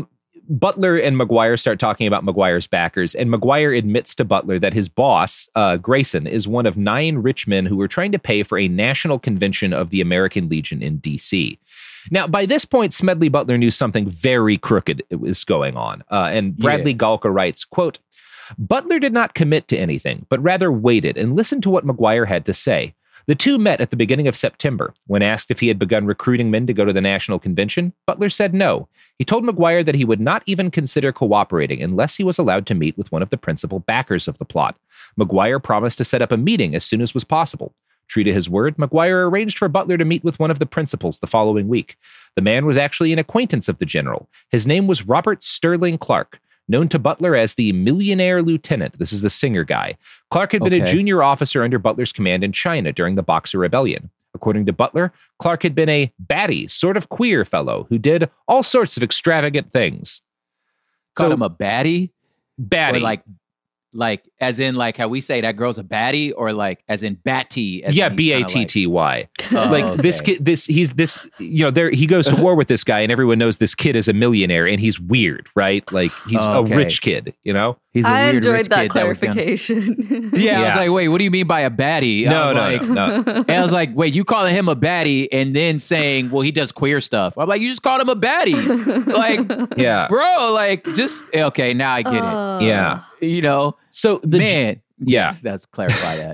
Butler and McGuire start talking about McGuire's backers, and McGuire admits to Butler that his boss, uh, Grayson, is one of nine rich men who were trying to pay for a national convention of the American Legion in D C. Now, by this point, Smedley Butler knew something very crooked was going on, uh, and Bradley Yeah. Galka writes, quote, Butler did not commit to anything, but rather waited and listened to what McGuire had to say. The two met at the beginning of September. When asked if he had begun recruiting men to go to the national convention, Butler said no. He told McGuire that he would not even consider cooperating unless he was allowed to meet with one of the principal backers of the plot. McGuire promised to set up a meeting as soon as was possible. True to his word, McGuire arranged for Butler to meet with one of the principals the following week. The man was actually an acquaintance of the general. His name was Robert Sterling Clark, known to Butler as the Millionaire Lieutenant. This is the singer guy. Clark had been a Okay. junior officer under Butler's command in China during the Boxer Rebellion. According to Butler, Clark had been a batty, sort of queer fellow who did all sorts of extravagant things. Called So- him a baddie? Batty. Or like, like, as in like how we say that girl's a baddie, or like as in batty? As yeah, in he's B A kinda T T Y. like- Like Oh, this okay. kid, this he's this you know there he goes to war with this guy, and everyone knows this kid is a millionaire, and he's weird, right? Like he's Oh, a okay. rich kid, you know. He's a I weird enjoyed rich that kid was gonna- clarification. yeah, I was Yeah. like, wait, what do you mean by a baddie? I No, was no, like, no, no. And I was like, wait, you calling him a baddie and then saying, well, he does queer stuff. I'm like, you just called him a baddie. Like, Yeah, bro, like, just, okay, now I get Uh, yeah. it. You know, So the man. yeah. Let's clarify that.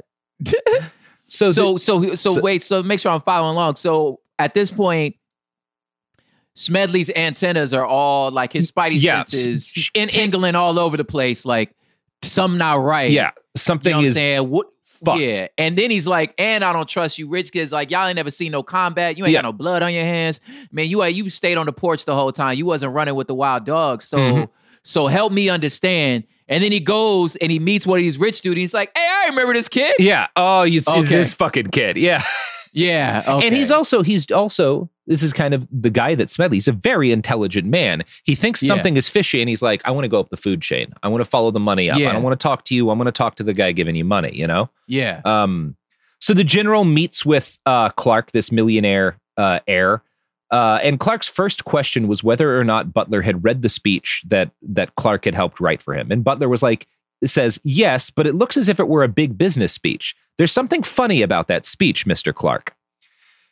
so so, so, so, so- wait, so make sure I'm following along. So at this point, Smedley's antennas are all like his spidey Yeah, senses s- and- and- tingling all over the place. Like, some not right. yeah, You something know what I'm is saying? What? fucked. Yeah. And then he's like, and I don't trust you rich kids. Like, y'all ain't never seen no combat. You ain't Yeah. got no blood on your hands. Man, you you stayed on the porch the whole time. You wasn't running with the wild dogs. So Mhm. so help me understand. And then he goes and he meets one of these rich dudes. He's like, hey, I remember this kid. Yeah. Oh, you, it's Okay. this fucking kid. Yeah. Yeah. Okay. And he's also, he's also, this is kind of the guy that Smedley, he's a very intelligent man. He thinks Yeah. something is fishy and he's like, I want to go up the food chain. I want to follow the money up. Yeah. I don't want to talk to you. I'm going to talk to the guy giving you money, you know? Yeah. Um, so the general meets with uh, Clark, this millionaire uh, heir. Uh, and Clark's first question was whether or not Butler had read the speech that that Clark had helped write for him. And Butler was like, says, yes, but it looks as if it were a big business speech. There's something funny about that speech, Mister Clark.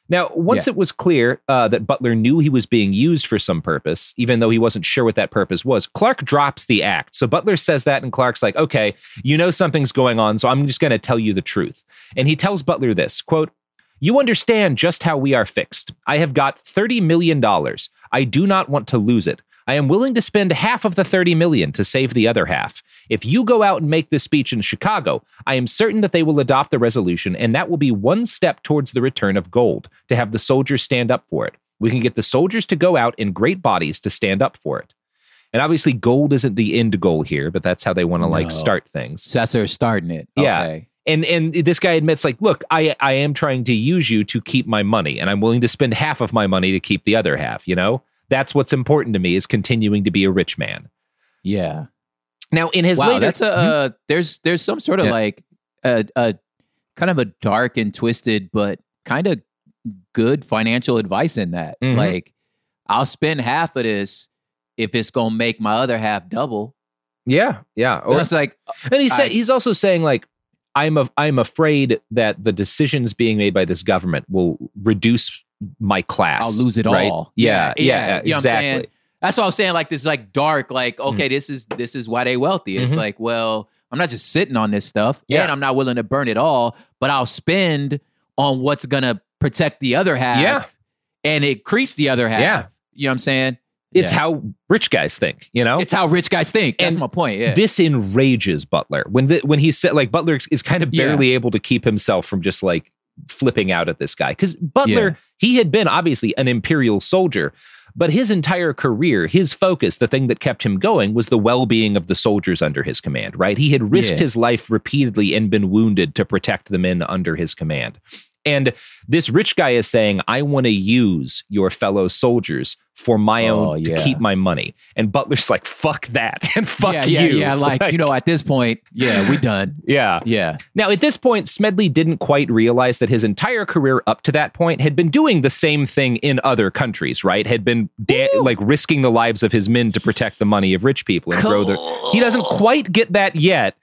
Now, once Yeah. it was clear uh, that Butler knew he was being used for some purpose, even though he wasn't sure what that purpose was, Clark drops the act. So Butler says that, and Clark's like, okay, you know something's going on, so I'm just going to tell you the truth. And he tells Butler this, quote, "You understand just how we are fixed. I have got thirty million dollars. I do not want to lose it. I am willing to spend half of the thirty million dollars to save the other half. If you go out and make this speech in Chicago, I am certain that they will adopt the resolution, and that will be one step towards the return of gold, to have the soldiers stand up for it. We can get the soldiers to go out in great bodies to stand up for it." And obviously gold isn't the end goal here, but that's how they want to like No. start things. So that's they're starting it. Yeah. Okay. And and this guy admits, like, look, I I am trying to use you to keep my money, and I'm willing to spend half of my money to keep the other half, you know? That's what's important to me, is continuing to be a rich man. Yeah. Now, in his Wow, later... that's a uh, there's there's some sort of Yeah. like a, a kind of a dark and twisted, but kind of good financial advice in that. Mhm. Like, I'll spend half of this if it's gonna make my other half double. Yeah, yeah. Or, That's like, and he's, say, I- he's also saying, like, I'm, a, I'm afraid that the decisions being made by this government will reduce my class. I'll lose it right? all. Yeah, yeah, Yeah, yeah. You know what I'm exactly. saying? That's what I'm saying. Like this, like dark. Like, okay, this is this is why they wealthy. It's Mhm. like, well, I'm not just sitting on this stuff, Yeah. and I'm not willing to burn it all, but I'll spend on what's gonna protect the other half, Yeah. and increase the other half. Yeah. You know what I'm saying? It's Yeah. how rich guys think, you know? It's how rich guys think. That's And my point. Yeah. This enrages Butler when the, when he said, like, Butler is kind of Yeah. barely able to keep himself from just like flipping out at this guy, because Butler, Yeah. he had been obviously an imperial soldier, but his entire career, his focus, the thing that kept him going, was the well-being of the soldiers under his command. Right? He had risked Yeah. his life repeatedly and been wounded to protect the men under his command. And this rich guy is saying, I want to use your fellow soldiers for my Oh, own, to yeah. keep my money. And Butler's like, fuck that. And fuck yeah, you. yeah, yeah. Like, you know, at this point, yeah, we done. yeah. Yeah. Now, at this point, Smedley didn't quite realize that his entire career up to that point had been doing the same thing in other countries, right? Had been da- like risking the lives of his men to protect the money of rich people and grow their. He doesn't quite get that yet.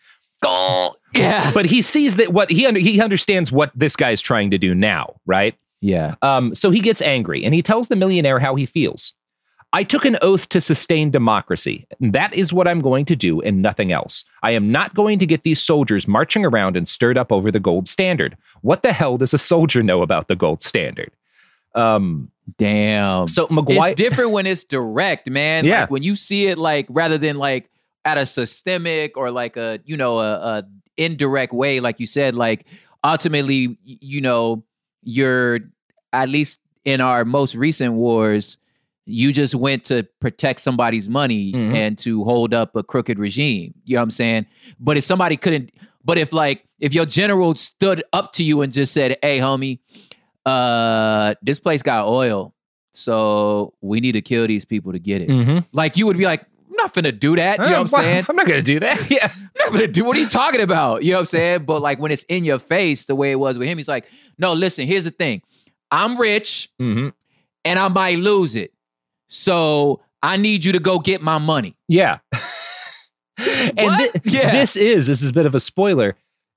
Yeah. But he sees that what he under, he understands what this guy's trying to do now, right? Yeah. Um, so he gets angry and he tells the millionaire how he feels. I took an oath to sustain democracy, and that is what I'm going to do and nothing else. I am not going to get these soldiers marching around and stirred up over the gold standard. What the hell does a soldier know about the gold standard? Um, Damn. so McGuire, It's different when it's direct, man. Yeah. Like when you see it, like rather than like at a systemic or like a you know a, a indirect way, like you said, like ultimately, y- you know, you're at least in our most recent wars, you just went to protect somebody's money Mhm. and to hold up a crooked regime. You know what I'm saying? But if somebody couldn't, but if like if your general stood up to you and just said, "Hey, homie, uh, this place got oil, so we need to kill these people to get it." Mhm. Like you would be like, "I'm not finna do that." You know what I'm Well, saying? I'm not going to do that. Yeah. I'm not gonna do. What are you talking about? You know what I'm saying? But like when it's in your face, the way it was with him, he's like, "No, listen. Here's the thing. I'm rich, hmm and I might lose it. So I need you to go get my money." Yeah. and What? thi- Yeah. this is, this is a bit of a spoiler.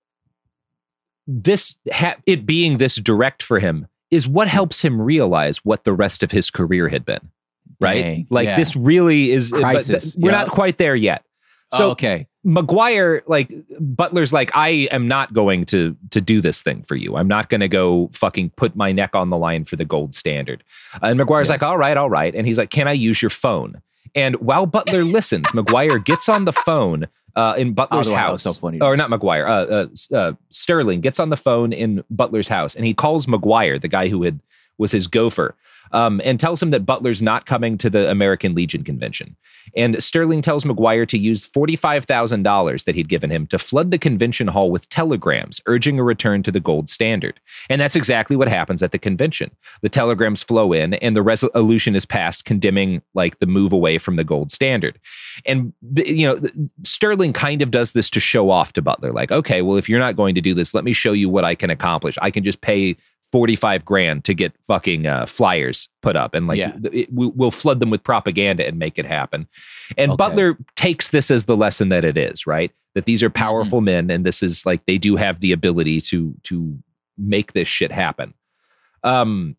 This, ha- it being this direct for him is what helps him realize what the rest of his career had been. Right? Dang, like yeah. this really is, but th- Crisis, we're yeah. not quite there yet. So So okay, McGuire, like Butler's like, I am not going to to do this thing for you. I'm not going to go fucking put my neck on the line for the gold standard. Uh, and McGuire's Yeah. like, all right, all right. And he's like, can I use your phone? And while Butler listens, McGuire gets on the phone uh, in Butler's Oh, wow, house. that's so funny. Or not McGuire, uh, uh, S- uh, Sterling gets on the phone in Butler's house and he calls McGuire, the guy who had was his gopher, um, and tells him that Butler's not coming to the American Legion convention. And Sterling tells McGuire to use forty-five thousand dollars that he'd given him to flood the convention hall with telegrams urging a return to the gold standard. And that's exactly what happens at the convention. The telegrams flow in and the resolution is passed condemning like the move away from the gold standard. And, the, you know, Sterling kind of does this to show off to Butler. Like, okay, well, if you're not going to do this, let me show you what I can accomplish. I can just pay forty-five grand to get fucking uh, flyers put up and like Yeah. it, we, we'll flood them with propaganda and make it happen. And Okay. Butler takes this as the lesson that it is, right? That these are powerful men and this is like they do have the ability to to make this shit happen. Um,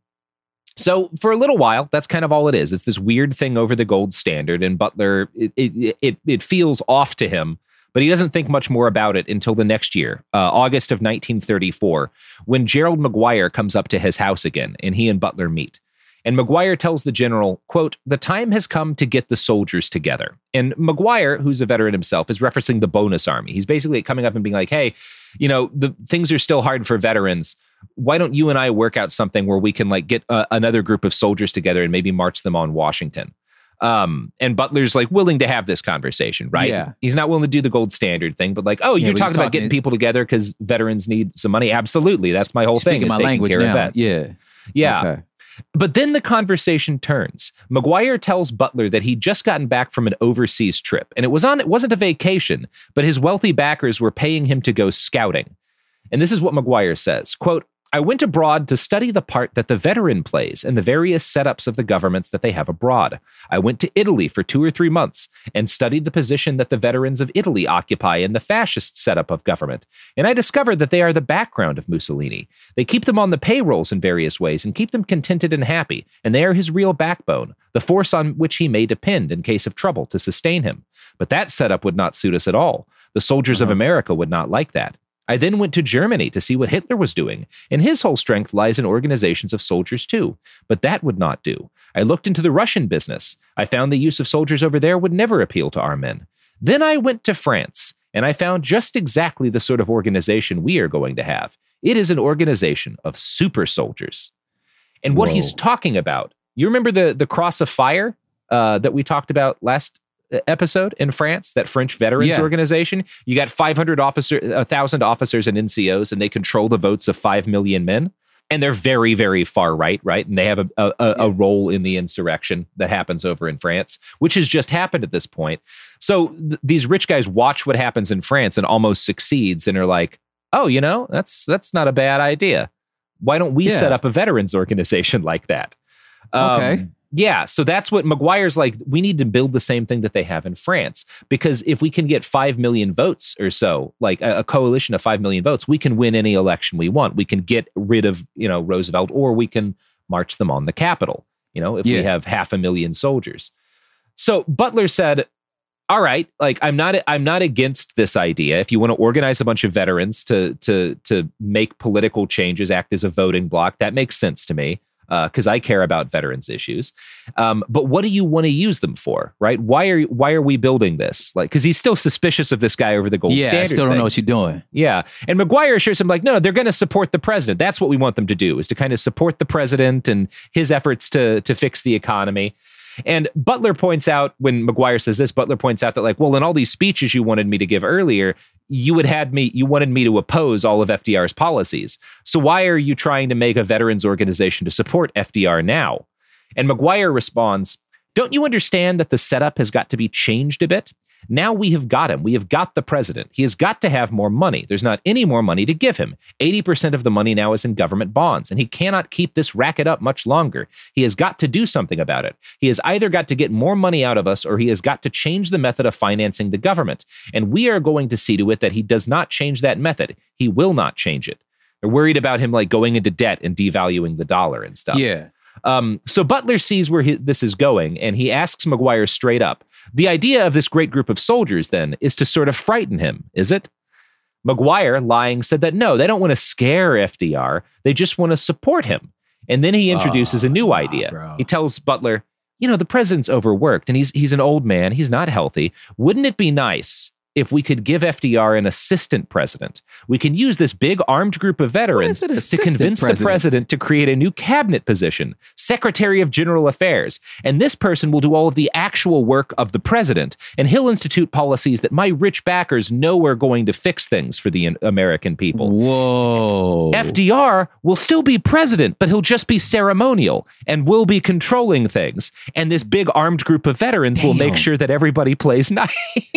so for a little while, that's kind of all it is. It's this weird thing over the gold standard, and Butler, it it it, it feels off to him, but he doesn't think much more about it until the next year, uh, August of nineteen thirty-four, when Gerald McGuire comes up to his house again, and he and Butler meet. And McGuire tells the general, quote, "The time has come to get the soldiers together." And McGuire, who's a veteran himself, is referencing the bonus army. He's basically coming up and being like, hey, you know, the things are still hard for veterans. Why don't you and I work out something where we can like get uh, another group of soldiers together and maybe march them on Washington? Um, and Butler's like willing to have this conversation, right? Yeah. He's not willing to do the gold standard thing, but like, oh, you're Yeah, talking we about getting talking- people together because veterans need some money. Absolutely. That's my whole thing, Speaking is my taking language care of now. vets. Yeah. Yeah. Okay. But then the conversation turns. McGuire tells Butler that he'd just gotten back from an overseas trip, and it was on it wasn't a vacation, but his wealthy backers were paying him to go scouting. And this is what McGuire says, quote, "I went abroad to study the part that the veteran plays and the various setups of the governments that they have abroad. I went to Italy for two or three months and studied the position that the veterans of Italy occupy in the fascist setup of government. And I discovered that they are the background of Mussolini. They keep them on the payrolls in various ways and keep them contented and happy. And they are his real backbone, the force on which he may depend in case of trouble to sustain him. But that setup would not suit us at all. The soldiers of America would not like that. I then went to Germany to see what Hitler was doing, and his whole strength lies in organizations of soldiers too. But that would not do. I looked into the Russian business. I found the use of soldiers over there would never appeal to our men. Then I went to France, and I found just exactly the sort of organization we are going to have. It is an organization of super soldiers." And what Whoa. he's talking about, you remember the, the Cross of Fire uh, that we talked about last episode in France, that French veterans Yeah. organization? You got five hundred officers, one thousand officers and N C Os, and they control the votes of five million men. And they're very, very far right, right? And they have a, a, a, a role in the insurrection that happens over in France, which has just happened at this point. So th- these rich guys watch what happens in France and almost succeeds and are like, oh, you know, that's that's not a bad idea. Why don't we Yeah. set up a veterans organization like that? Um, Okay. Yeah, so that's what McGuire's like. We need to build the same thing that they have in France, because if we can get five million votes or so, like a, a coalition of five million votes, we can win any election we want. We can get rid of, you know, Roosevelt, or we can march them on the Capitol, you know, if Yeah. we have half a million soldiers. So Butler said, all right, like I'm not I'm not against this idea. If you want to organize a bunch of veterans to to to make political changes, act as a voting bloc, that makes sense to me. Because uh, I care about veterans issues, um, but what do you want to use them for, right? Why are why are we building this? Like, because he's still suspicious of this guy over the gold Yeah, I standard. still don't thing. know what you're doing. Yeah, and McGuire assures him like, no, they're going to support the president. That's what we want them to do, is to kind of support the president and his efforts to to fix the economy. And Butler points out, when McGuire says this, Butler points out that like, well, in all these speeches you wanted me to give earlier, you had had me, you wanted me to oppose all of F D R's policies. So why are you trying to make a veterans organization to support F D R now? And McGuire responds, don't you understand that the setup has got to be changed a bit? Now we have got him. We have got the president. He has got to have more money. There's not any more money to give him. eighty percent of the money now is in government bonds, and he cannot keep this racket up much longer. He has got to do something about it. He has either got to get more money out of us, or he has got to change the method of financing the government. And we are going to see to it that he does not change that method. He will not change it. They're worried about him like going into debt and devaluing the dollar and stuff. Yeah. Um, so Butler sees where he, this is going, and he asks McGuire straight up, the idea of this great group of soldiers, then, is to sort of frighten him, is it? McGuire, lying, said that no, they don't want to scare F D R. They just want to support him. And then he introduces Oh, a new nah, idea. bro. He tells Butler, you know, the president's overworked, and he's he's an old man. He's not healthy. Wouldn't it be nice if we could give F D R an assistant president? We can use this big armed group of veterans What to is an assistant convince the president? president to create a new cabinet position, Secretary of General Affairs. And this person will do all of the actual work of the president, and he'll institute policies that my rich backers know are going to fix things for the American people. Whoa. F D R will still be president, but he'll just be ceremonial and will be controlling things. And this big armed group of veterans will make Damn. sure that everybody plays nice.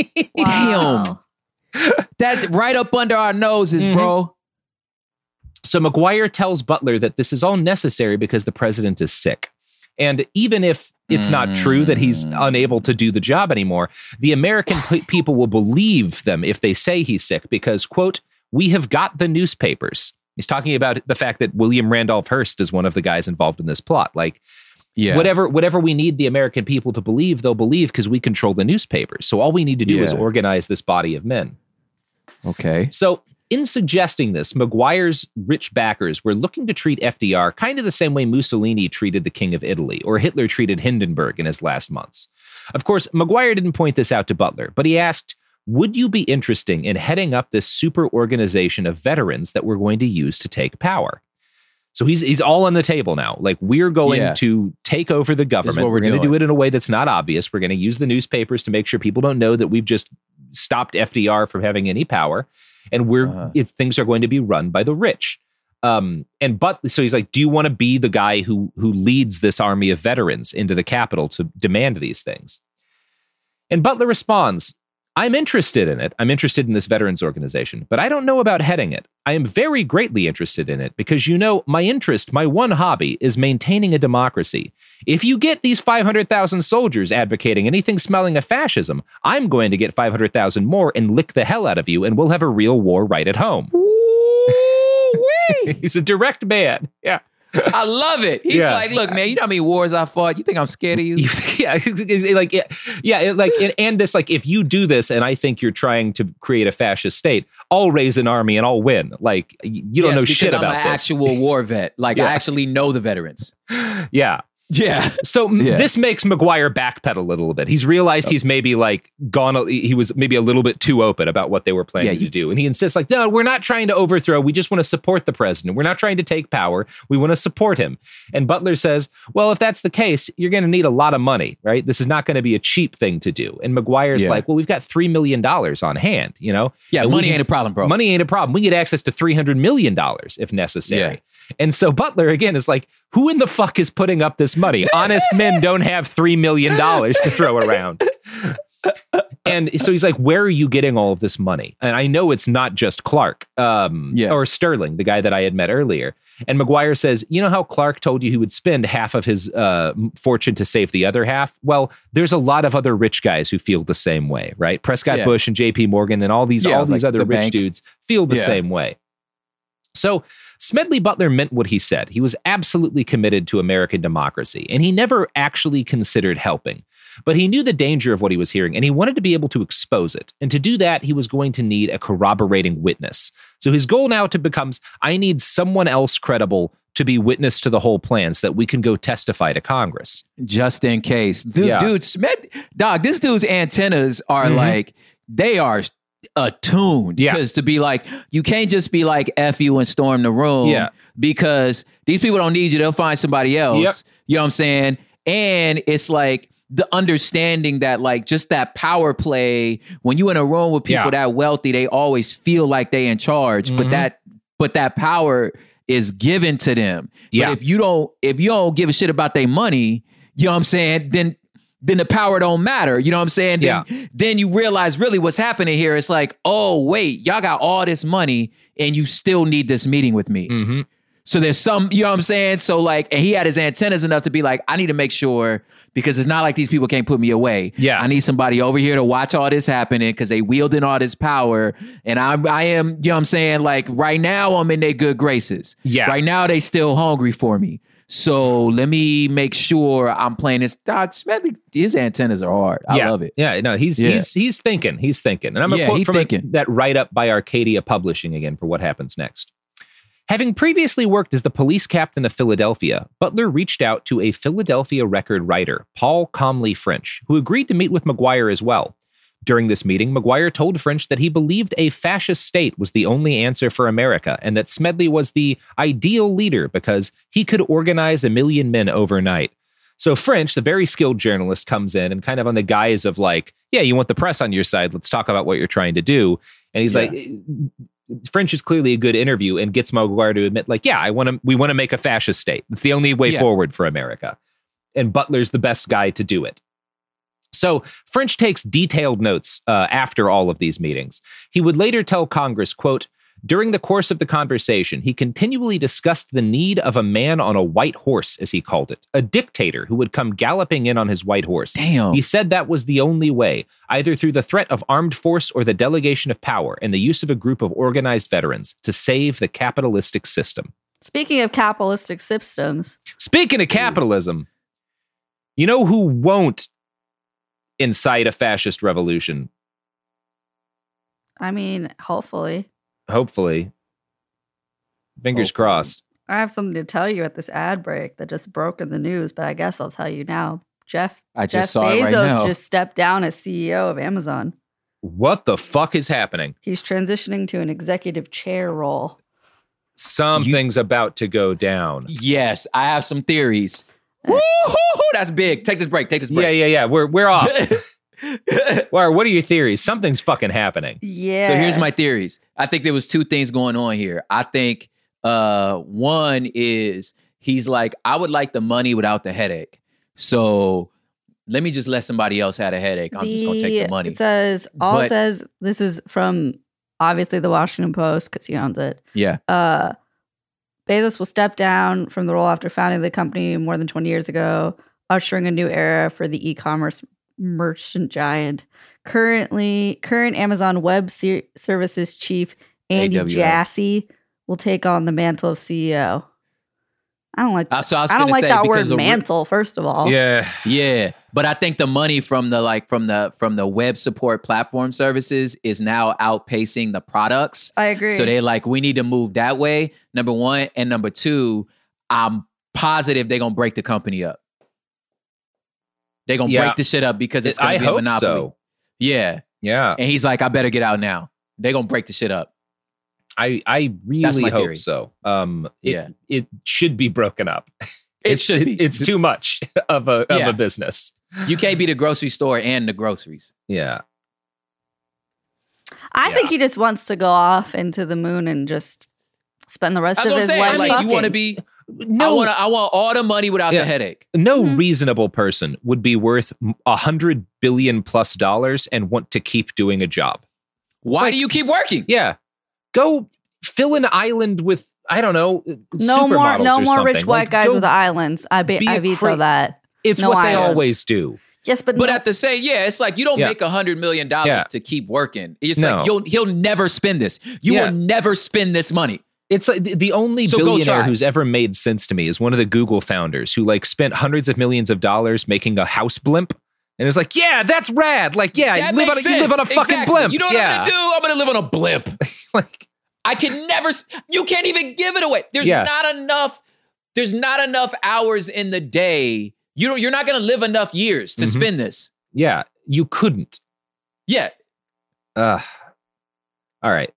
Wow. That's right up under our noses, Mhm. bro. So McGuire tells Butler that this is all necessary because the president is sick. And even if it's not true that he's unable to do the job anymore, the American pe- people will believe them if they say he's sick because, quote, we have got the newspapers. He's talking about the fact that William Randolph Hearst is one of the guys involved in this plot. Like, Yeah. whatever whatever we need the American people to believe, they'll believe because we control the newspapers. So all we need to do Yeah. is organize this body of men. Okay. So in suggesting this, Maguire's rich backers were looking to treat F D R kind of the same way Mussolini treated the King of Italy, or Hitler treated Hindenburg in his last months. Of course, Maguire didn't point this out to Butler, but he asked, would you be interested in heading up this super organization of veterans that we're going to use to take power? So he's he's all on the table now. Like, we're going Yeah. to take over the government. what We're, we're going to do doing. it in a way that's not obvious. We're going to use the newspapers to make sure people don't know that we've just stopped F D R from having any power. And we're Uh-huh. if things are going to be run by the rich. Um, and but so he's like, do you want to be the guy who who leads this army of veterans into the Capitol to demand these things? And Butler responds, I'm interested in it. I'm interested in this veterans organization, but I don't know about heading it. I am very greatly interested in it because, you know, my interest, my one hobby is maintaining a democracy. If you get these five hundred thousand soldiers advocating anything smelling of fascism, I'm going to get five hundred thousand more and lick the hell out of you, and we'll have a real war right at home. Ooh-wee. He's a direct man. Yeah. I love it. He's Yeah. like, look, man, you know how many wars I fought? You think I'm scared of you? yeah, it's- it's like yeah, yeah, it- like and, and this like if you do this and I think you're trying to create a fascist state, I'll raise an army and I'll win. Like y- you don't Yes, know because shit I'm about an this. actual war vet. Like Yeah. I actually know the veterans. Yeah. Yeah. So m- Yeah. this makes Maguire backpedal a little bit. He's realized he's maybe like gone. a- He was maybe a little bit too open about what they were planning Yeah, you- to do, and he insists like, "No, we're not trying to overthrow. We just want to support the president. We're not trying to take power. We want to support him." And Butler says, "Well, if that's the case, you're going to need a lot of money, right? This is not going to be a cheap thing to do." And Maguire's Yeah. like, "Well, we've got three million dollars on hand. You know, Yeah, And we money can- ain't a problem, bro. Money ain't a problem. We get access to three hundred million dollars if necessary." Yeah. And so Butler, again, is like, who in the fuck is putting up this money? Honest men don't have three million dollars to throw around. And so he's like, where are you getting all of this money? And I know it's not just Clark um, Yeah. or Sterling, the guy that I had met earlier. And Maguire says, you know how Clark told you he would spend half of his uh, fortune to save the other half? Well, there's a lot of other rich guys who feel the same way, right? Prescott Yeah. Bush and J P Morgan and all these, Yeah, all these like other the rich bank. dudes feel the Yeah. same way. So Smedley Butler meant what he said. He was absolutely committed to American democracy, and he never actually considered helping. But he knew the danger of what he was hearing, and he wanted to be able to expose it. And to do that, he was going to need a corroborating witness. So his goal now to becomes, I need someone else credible to be witness to the whole plan so that we can go testify to Congress. Just in case. Dude, Yeah. dude, Smith, dog, this dude's antennas are Mhm. like, they are attuned. Yeah. Because to be like, you can't just be like, F you and storm the room. Yeah. Because these people don't need you. They'll find somebody else. Yep. You know what I'm saying? And it's like, the understanding that like just that power play, when you in a room with people Yeah. that wealthy, they always feel like they in charge, but Mhm. that but that power is given to them. Yeah. But if you don't if you don't give a shit about their money, you know what I'm saying, then then the power don't matter. You know what I'm saying? Then, Yeah. then you realize really what's happening here. It's like, oh wait, y'all got all this money and you still need this meeting with me. Mm-hmm. So there's some, you know what I'm saying? So like, and he had his antennas enough to be like, I need to make sure, because it's not like these people can't put me away. Yeah. I need somebody over here to watch all this happening because they wielding all this power. And I'm, I am, you know what I'm saying? Like right now I'm in their good graces. Yeah. Right now they still hungry for me. So let me make sure I'm playing this. God, Smedley, his antennas are hard. I yeah. love it. Yeah, no, he's Yeah. he's he's thinking. He's thinking. And I'm gonna Yeah, quote he from a- thinking. that write-up by Arcadia Publishing again for what happens next. Having previously worked as the police captain of Philadelphia, Butler reached out to a Philadelphia Record writer, Paul Comley French, who agreed to meet with Maguire as well. During this meeting, Maguire told French that he believed a fascist state was the only answer for America and that Smedley was the ideal leader because he could organize a million men overnight. So French, the very skilled journalist, comes in and kind of on the guise of like, yeah, you want the press on your side. Let's talk about what you're trying to do. And he's Yeah. like, French is clearly a good interview and gets Maguire to admit like, yeah, I want to, we want to make a fascist state. It's the only way Yeah. forward for America. And Butler's the best guy to do it. So French takes detailed notes uh, after all of these meetings. He would later tell Congress, quote, During the course of the conversation, he continually discussed the need of a man on a white horse, as he called it, a dictator who would come galloping in on his white horse. Damn. He said that was the only way, either through the threat of armed force or the delegation of power and the use of a group of organized veterans to save the capitalistic system. Speaking of capitalistic systems. Speaking of capitalism, you know who won't incite a fascist revolution? I mean, hopefully. Hopefully. Fingers Hopefully. crossed. I have something to tell you at this ad break that just broke in the news, but I guess I'll tell you now. Jeff, I just Jeff saw it right Bezos now. just stepped down as C E O of Amazon. What the fuck is happening? He's transitioning to an executive chair role. Something's about to go down. Yes, I have some theories. Woo-hoo-hoo, that's big. Take this break. Take this break. Yeah, yeah, yeah. We're we're off. Well, what are your theories? Something's fucking happening. Yeah. So here's my theories. I think there was two things going on here. I think uh, one is he's like, I would like the money without the headache. So let me just let somebody else have a headache. I'm just gonna take the money. It says, all But- it says, this is from obviously the Washington Post because he owns it. Yeah. Uh, Bezos will step down from the role after founding the company more than twenty years ago, ushering a new era for the e-commerce merchant giant. Currently, current Amazon Web Ser- Services chief Andy A W S. Jassy will take on the mantle of C E O. I don't like. Uh, so I was I don't gonna like say, that word because the re- mantle. First of all, Yeah. Yeah, but I think the money from the like from the from the web support platform services is now outpacing the products. I agree. So they like we need to move that way. Number one, and number two, I'm positive they're gonna break the company up. They're gonna Yeah. break the shit up because it's gonna I be a hope monopoly. so. Yeah, Yeah. and he's like, I better get out now. They're gonna break the shit up. I I That's really my hope theory. so. Um it, Yeah. it should be broken up. It it's, should be. It's too much of a of Yeah. a business. You can't be the grocery store and the groceries. Yeah. I Yeah. think he just wants to go off into the moon and just spend the rest That's of what I'm his saying. life. Like fucking. you want to be. I No want. I want all the money without Yeah. the headache. no Mhm. reasonable person would be worth a hundred billion plus dollars and want to keep doing a job. Why Like- do you keep working? Yeah. Go fill an island with, I don't know, no more, supermodels no or more rich something. white Like, guys go- with islands. I be, be a I veto cra- that. It's no what they islands. always do. Yes, but But no, at the same, yeah, it's like you don't Yeah. make a hundred million dollars Yeah. to keep working. It's No. like you'll he'll never spend this. You Yeah. will never spend this money. It's like the- the only So go billionaire try. who's ever made sense to me is one of the Google founders who like spent hundreds of millions of dollars making a house blimp. And it's like, yeah, that's rad. Like, yeah, That you live, on a, makes you live on a sense. fucking Exactly. blimp. You know what yeah. I'm gonna do? I'm gonna live on a blimp. like, I can never. s- You can't even give it away. There's Yeah. not enough. There's not enough hours in the day. You don't. You're not gonna live enough years to Mhm. spend this. yeah, you couldn't. Yeah. Uh, all right.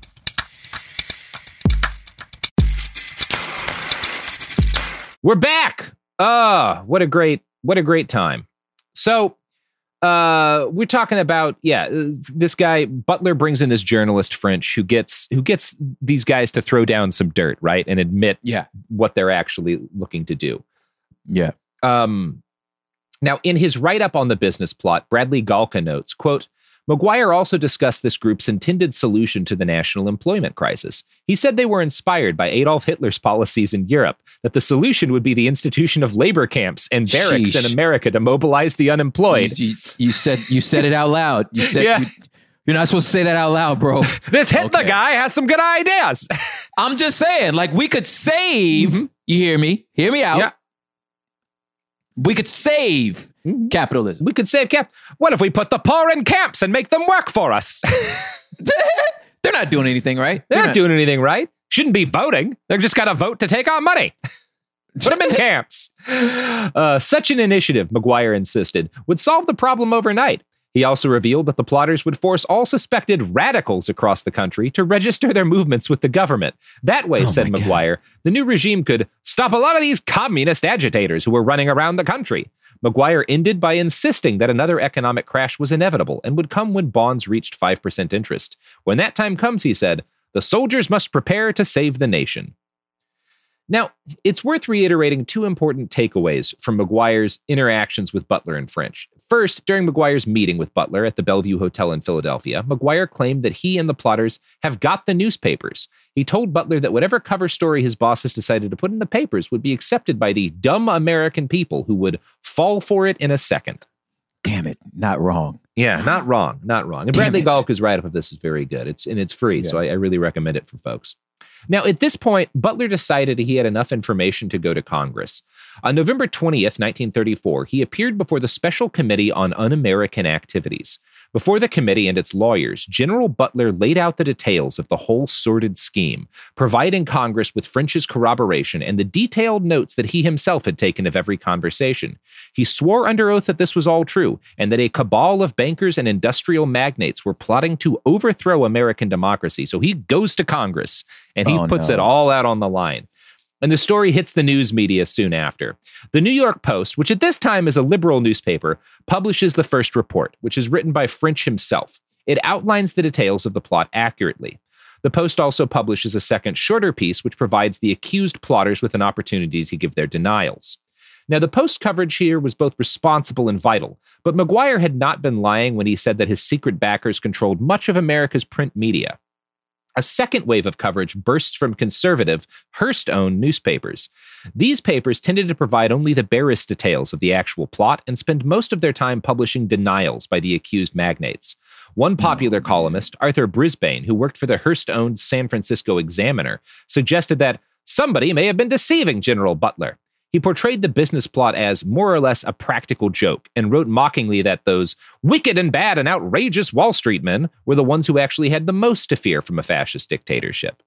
We're back. Ah, what a great, what a great time. So, uh, we're talking about, yeah, uh, this guy Butler brings in this journalist French who gets who gets these guys to throw down some dirt, right, and admit Yeah. what they're actually looking to do. Yeah. Um, now, in his write-up on the business plot, Bradley Galka notes, quote, McGuire also discussed this group's intended solution to the national employment crisis. He said they were inspired by Adolf Hitler's policies in Europe, that the solution would be the institution of labor camps and barracks Sheesh. in America to mobilize the unemployed. You, you- you said you said it out loud. You said Yeah. you, you're not supposed to say that out loud, bro. This Hitler Okay. guy has some good ideas. I'm just saying, like we could save. Mhm. You hear me? Hear me out. Yeah. We could save Mhm. capitalism. We could save cap. What if we put the poor in camps and make them work for us? They're not doing anything, right? They're not doing anything right. Shouldn't be voting. They're just got to vote to take our money. Put them in camps. Uh, such an initiative, McGuire insisted, would solve the problem overnight. He also revealed that the plotters would force all suspected radicals across the country to register their movements with the government. That way, Oh said my God. McGuire, the new regime could stop a lot of these communist agitators who were running around the country. McGuire ended by insisting that another economic crash was inevitable and would come when bonds reached five percent interest. When that time comes, he said, the soldiers must prepare to save the nation. Now, it's worth reiterating two important takeaways from McGuire's interactions with Butler and French. First, during McGuire's meeting with Butler at the Bellevue Hotel in Philadelphia, McGuire claimed that he and the plotters have got the newspapers. He told Butler that whatever cover story his bosses decided to put in the papers would be accepted by the dumb American people who would fall for it in a second. Damn it, not wrong. Yeah, not wrong, not wrong. And Damn Bradley it. Galka's write-up of this is very good. It's and it's free, Yeah. so I, I really recommend it for folks. Now, at this point, Butler decided he had enough information to go to Congress. On November twentieth, nineteen thirty-four, he appeared before the Special Committee on Un-American Activities. Before the committee and its lawyers, General Butler laid out the details of the whole sordid scheme, providing Congress with French's corroboration and the detailed notes that he himself had taken of every conversation. He swore under oath that this was all true, and that a cabal of bankers and industrial magnates were plotting to overthrow American democracy. So he goes to Congress, and he Oh, puts no. it all out on the line. And the story hits the news media soon after. The New York Post, which at this time is a liberal newspaper, publishes the first report, which is written by French himself. It outlines the details of the plot accurately. The Post also publishes a second, shorter piece, which provides the accused plotters with an opportunity to give their denials. Now, the Post coverage here was both responsible and vital, but McGuire had not been lying when he said that his secret backers controlled much of America's print media. A second wave of coverage bursts from conservative, Hearst-owned newspapers. These papers tended to provide only the barest details of the actual plot and spend most of their time publishing denials by the accused magnates. One popular columnist, Arthur Brisbane, who worked for the Hearst-owned San Francisco Examiner, suggested that somebody may have been deceiving General Butler. He portrayed the business plot as more or less a practical joke and wrote mockingly that those wicked and bad and outrageous Wall Street men were the ones who actually had the most to fear from a fascist dictatorship.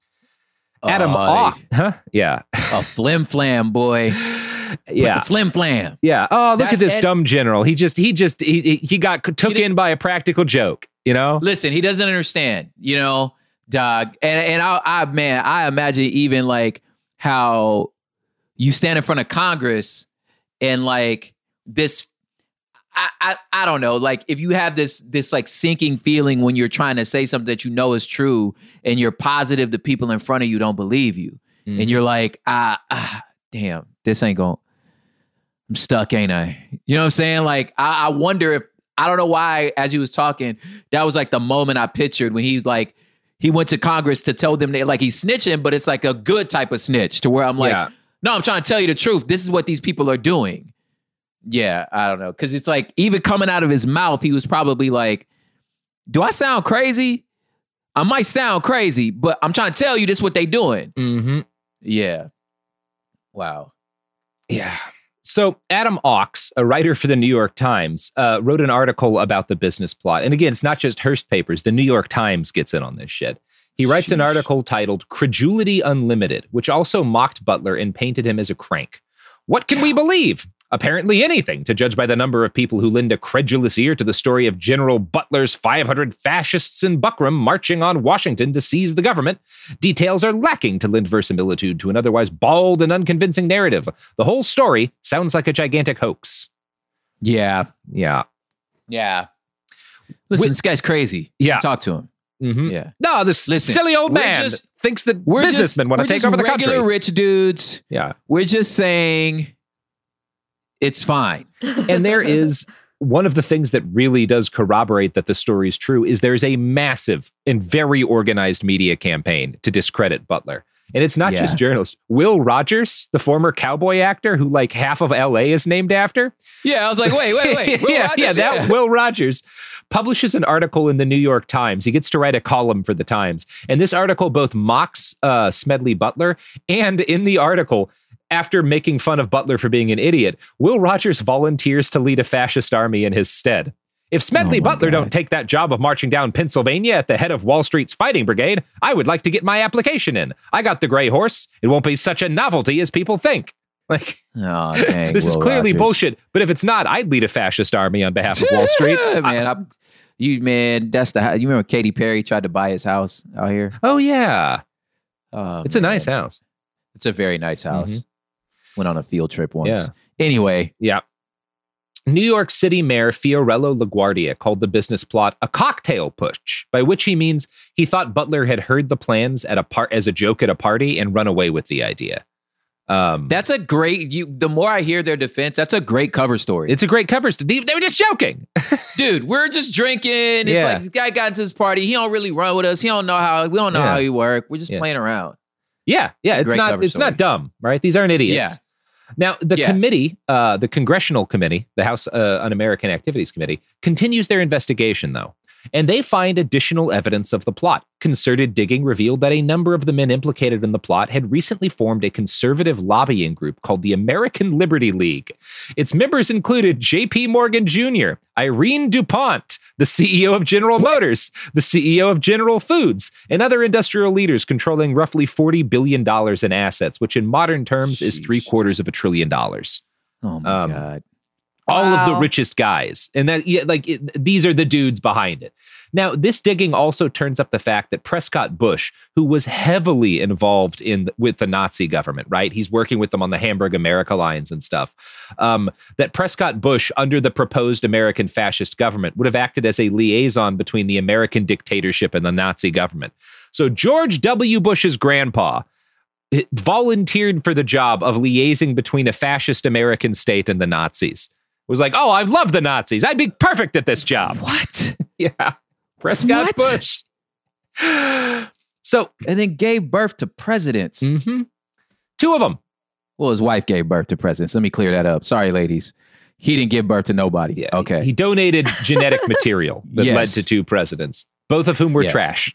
Adam Oh, Ock, huh? Yeah. A flim flam, boy. Yeah. Flim flam. Yeah. Oh, look That's at this Ed- dumb general. He just, he just, he, he- he got took didn't- in by a practical joke, you know? Listen, he doesn't understand, you know, dog. And and I, I man, I imagine even like how you stand in front of Congress and like this, I, I I don't know, like if you have this this like sinking feeling when you're trying to say something that you know is true and you're positive the people in front of you don't believe you, Mhm. and you're like, ah, ah, damn, this ain't going. I'm stuck, ain't I? You know what I'm saying? Like I, I wonder if I don't know why. As he was talking, that was like the moment I pictured when he's like he went to Congress to tell them that like he's snitching, but it's like a good type of snitch to where I'm like. Yeah. No, I'm trying to tell you the truth. This is what these people are doing. Yeah, I don't know. Because it's like, even coming out of his mouth, he was probably like, do I sound crazy? I might sound crazy, but I'm trying to tell you this is what they doing. Mm-hmm. Yeah. Wow. Yeah. So Adam Ox, a writer for the New York Times, uh, wrote an article about the business plot. And again, it's not just Hearst papers. The New York Times gets in on this shit. He writes an Sheesh. article titled Credulity Unlimited, which also mocked Butler and painted him as a crank. What can we believe? Apparently anything, to judge by the number of people who lend a credulous ear to the story of General Butler's five hundred fascists in Buckram marching on Washington to seize the government. Details are lacking to lend verisimilitude to an otherwise bald and unconvincing narrative. The whole story sounds like a gigantic hoax. Yeah. Yeah. Yeah. Listen, Wait- this guy's crazy. Yeah. Talk to him. Mhm. Yeah. No, this Listen, silly old we're man just- thinks that We're businessmen just, want to we're take just over the regular country. rich dudes. Yeah. We're just saying it's fine. And there is one of the things that really does corroborate that the story is true is there's a massive and very organized media campaign to discredit Butler. And it's not Yeah. just journalists. Will Rogers, the former cowboy actor who like half of L A is named after. Yeah, I was like, wait, wait, wait. Will yeah, Rogers? yeah, that Will Rogers publishes an article in the New York Times. He gets to write a column for the Times. And this article both mocks uh, Smedley Butler, and in the article, after making fun of Butler for being an idiot, Will Rogers volunteers to lead a fascist army in his stead. If Smedley Oh my Butler God. don't take that job of marching down Pennsylvania at the head of Wall Street's fighting brigade, I would like to get my application in. I got the gray horse. It won't be such a novelty as people think. Like, Oh, dang, this is Will clearly Rogers. bullshit. But if it's not, I'd lead a fascist army on behalf of Wall Street. Yeah, man, I'm, you man, that's the hou- you remember Katy Perry tried to buy his house out here? Oh, yeah. Oh, It's a man. nice house. It's a very nice house. Mhm. Went on a field trip once. Yeah. Anyway, Yeah. New York City Mayor Fiorello LaGuardia called the business plot a cocktail push, by which he means he thought Butler had heard the plans at a part as a joke at a party and run away with the idea. Um, That's a great. You. The more I hear their defense, that's a great cover story. it's a great cover. st- They, they were just joking. Dude, we're just drinking. It's Yeah. like this guy got into this party. He don't really run with us. He don't know how. We don't know Yeah. how he work. We're just Yeah. playing around. Yeah, yeah. It's Great not. cover It's story. not dumb, right? These aren't idiots. Yeah. Now, the Yeah. committee, uh, the Congressional Committee, the House uh, Un-American Activities Committee, continues their investigation, though. And they find additional evidence of the plot. Concerted digging revealed that a number of the men implicated in the plot had recently formed a conservative lobbying group called the American Liberty League. Its members included J P. Morgan Junior, Irene DuPont, the C E O of General Motors, the C E O of General Foods, and other industrial leaders controlling roughly forty billion dollars in assets, which in modern terms is Sheesh. three quarters of a trillion dollars. Oh my Um, god. All of the Wow. richest guys. And that, yeah, like, it, these are the dudes behind it. Now, this digging also turns up the fact that Prescott Bush, who was heavily involved in with the Nazi government, right? He's working with them on the Hamburg America lines and stuff. Um, that Prescott Bush, under the proposed American fascist government, would have acted as a liaison between the American dictatorship and the Nazi government. So George W. Bush's grandpa it volunteered for the job of liaising between a fascist American state and the Nazis. Was like, oh, I love the Nazis. I'd be perfect at this job. What? Yeah. Prescott What? Bush. So, And then gave birth to presidents. mhm. two of them. Well, his wife gave birth to presidents. Let me clear that up. Sorry, ladies. He didn't give birth to nobody. Yeah. Okay. He donated genetic material that Yes. led to two presidents, both of whom were Yes. trash.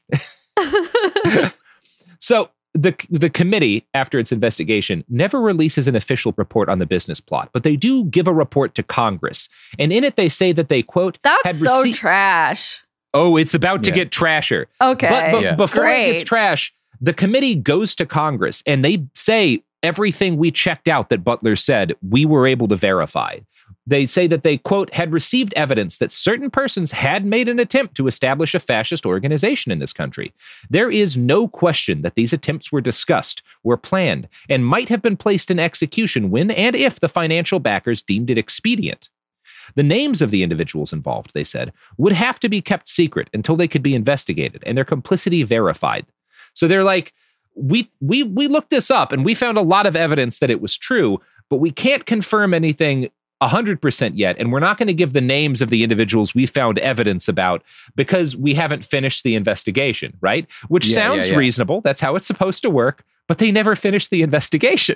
So the the committee, after its investigation, never releases an official report on the business plot, but they do give a report to Congress. And in it, they say that they, quote, That's had so received- trash. Oh, it's about to Yeah. get trasher. Okay. But, but Yeah. before Great. it gets trash, the committee goes to Congress and they say everything we checked out that Butler said, we were able to verify. They say that they, quote, had received evidence that certain persons had made an attempt to establish a fascist organization in this country. There is no question that these attempts were discussed, were planned, and might have been placed in execution when and if the financial backers deemed it expedient. The names of the individuals involved, they said, would have to be kept secret until they could be investigated and their complicity verified. So they're like, we we we looked this up and we found a lot of evidence that it was true, but we can't confirm anything one hundred percent yet, and we're not going to give the names of the individuals we found evidence about because we haven't finished the investigation, right? Which Yeah, sounds yeah, yeah. reasonable. That's how it's supposed to work, but they never finished the investigation.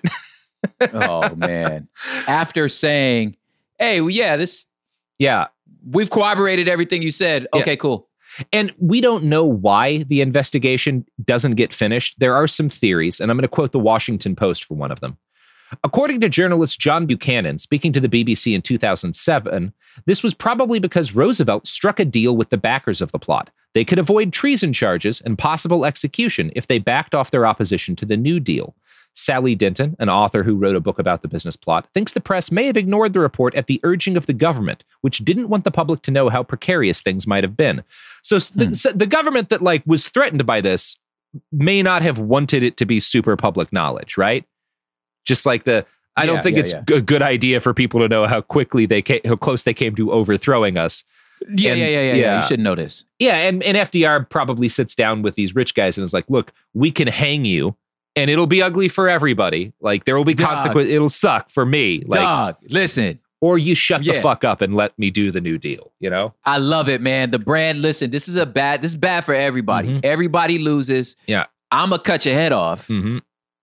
Oh man. After saying, hey, well, yeah, this Yeah. we've corroborated everything you said. Yeah. Okay, cool. And we don't know why the investigation doesn't get finished. There are some theories, and I'm going to quote the Washington Post for one of them. According to journalist John Buchanan, speaking to the B B C in two thousand seven, this was probably because Roosevelt struck a deal with the backers of the plot. They could avoid treason charges and possible execution if they backed off their opposition to the New Deal. Sally Denton, an author who wrote a book about the business plot, thinks the press may have ignored the report at the urging of the government, which didn't want the public to know how precarious things might have been. So, the, Hmm. so the government that like was threatened by this may not have wanted it to be super public knowledge, right? Just like the, I don't Yeah, think yeah, it's yeah. a good idea for people to know how quickly they came, how close they came to overthrowing us. Yeah, And- yeah, yeah, yeah, yeah. yeah. You should know this. Yeah, and, and F D R probably sits down with these rich guys and is like, look, we can hang you and it'll be ugly for everybody. Like there will be Dog. consequence. It'll suck for me. Like, Dog, listen. or you shut the Yeah. fuck up and let me do the New Deal, you know? I love it, man. The brand, listen, this is a bad, this is bad for everybody. Mhm. Everybody loses. Yeah. I'm gonna cut your head off, Mm-hmm.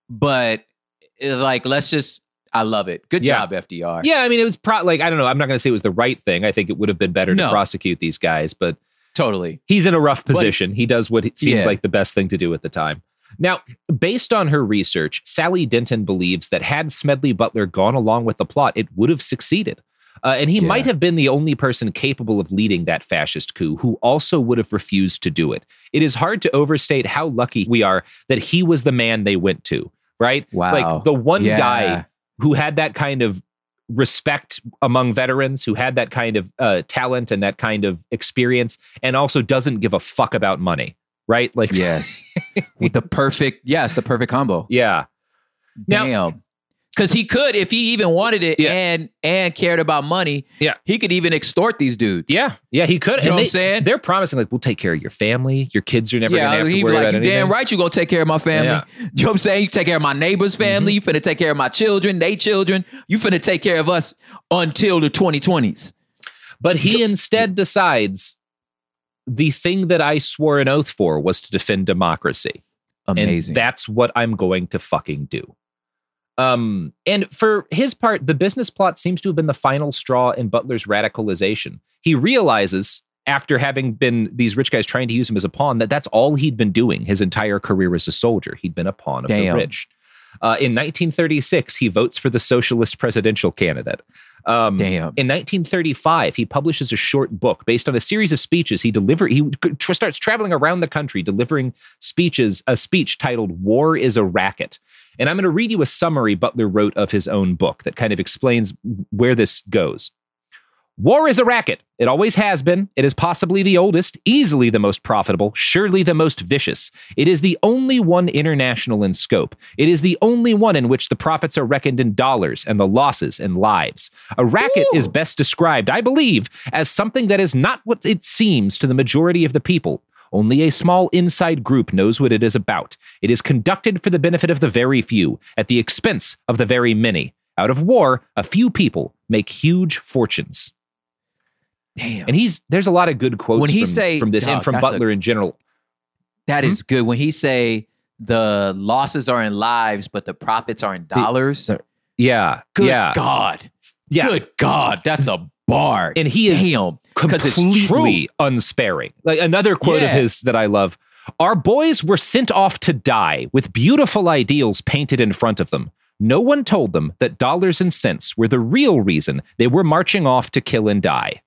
but uh, like, let's just, I love it. Good Yeah. job, F D R. Yeah, I mean, it was pro- like, I don't know. I'm not going to say it was the right thing. I think it would have been better to No. prosecute these guys, but Totally. he's in a rough position. He does what it seems Yeah. like the best thing to do at the time. Now, based on her research, Sally Denton believes that had Smedley Butler gone along with the plot, it would have succeeded. Uh, and he Yeah. might have been the only person capable of leading that fascist coup who also would have refused to do it. It is hard to overstate how lucky we are that he was the man they went to, right? Wow. Like the one Yeah. guy who had that kind of respect among veterans, who had that kind of uh, talent and that kind of experience, and also doesn't give a fuck about money, right? Like, Yes. With the perfect, yes, the perfect combo. yeah. Now- Damn. Because he could, if he even wanted it Yeah. and and cared about money, Yeah. he could even extort these dudes. Yeah, yeah, he could. You know And what they, I'm saying? They're promising, like, we'll take care of your family. Your kids are never going to Yeah, have to he'd be worry like, about you anything. damn right you gonna take care of my family. Yeah. You know what I'm saying? You take care of my neighbor's family. Mm-hmm. You finna take care of my children, they children. You finna take care of us until the twenty twenties. But he instead decides the thing that I swore an oath for was to defend democracy. Amazing. And that's what I'm going to fucking do. Um, and for his part, the business plot seems to have been the final straw in Butler's radicalization. He realizes, after having been these rich guys trying to use him as a pawn, that that's all he'd been doing his entire career as a soldier. He'd been a pawn of Damn. the rich. Uh, in nineteen thirty-six, he votes for the socialist presidential candidate. Um, Damn. In nineteen thirty-five, he publishes a short book based on a series of speeches he delivered. He tr- starts traveling around the country delivering speeches, a speech titled War is a Racket. And I'm going to read you a summary Butler wrote of his own book that kind of explains where this goes. War is a racket. It always has been. It is possibly the oldest, easily the most profitable, surely the most vicious. It is the only one international in scope. It is the only one in which the profits are reckoned in dollars and the losses in lives. A racket Ooh. is best described, I believe, as something that is not what it seems to the majority of the people. Only a small inside group knows what it is about. It is conducted for the benefit of the very few, at the expense of the very many. Out of war, a few people make huge fortunes. Damn. And he's there's a lot of good quotes When he from, say- from this Dog, and from that's Butler in general. That Hmm? is good. When he say the losses are in lives, but the profits are in dollars. the- Yeah, Good yeah, God. yeah. Good God. That's a bar. And he is Damn. Because it's completely true. unsparing. Like another quote of Yeah. his that I love. Our boys were sent off to die with beautiful ideals painted in front of them. No one told them that dollars and cents were the real reason they were marching off to kill and die.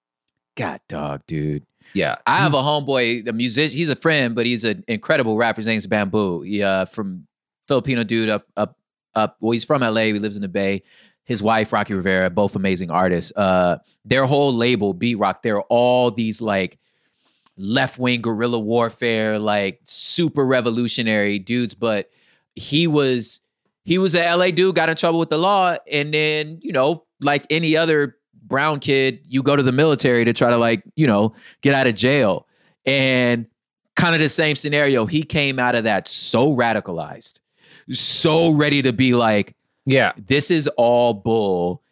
God, dog, dude. Yeah. I have a homeboy, a musician. He's a friend, but he's an incredible rapper. His name's Bamboo. He, uh, from Filipino dude up, up, up. Well, he's from L A. He lives in the Bay. His wife, Rocky Rivera, both amazing artists. Uh, their whole label, Beat Rock, they're all these like left-wing guerrilla warfare, like super revolutionary dudes. But he was, he was an L A dude, got in trouble with the law, and then you know, like any other brown kid, you go to the military to try to like, you know, get out of jail. And kind of the same scenario. He came out of that so radicalized, so ready to be like, Yeah. this is all bull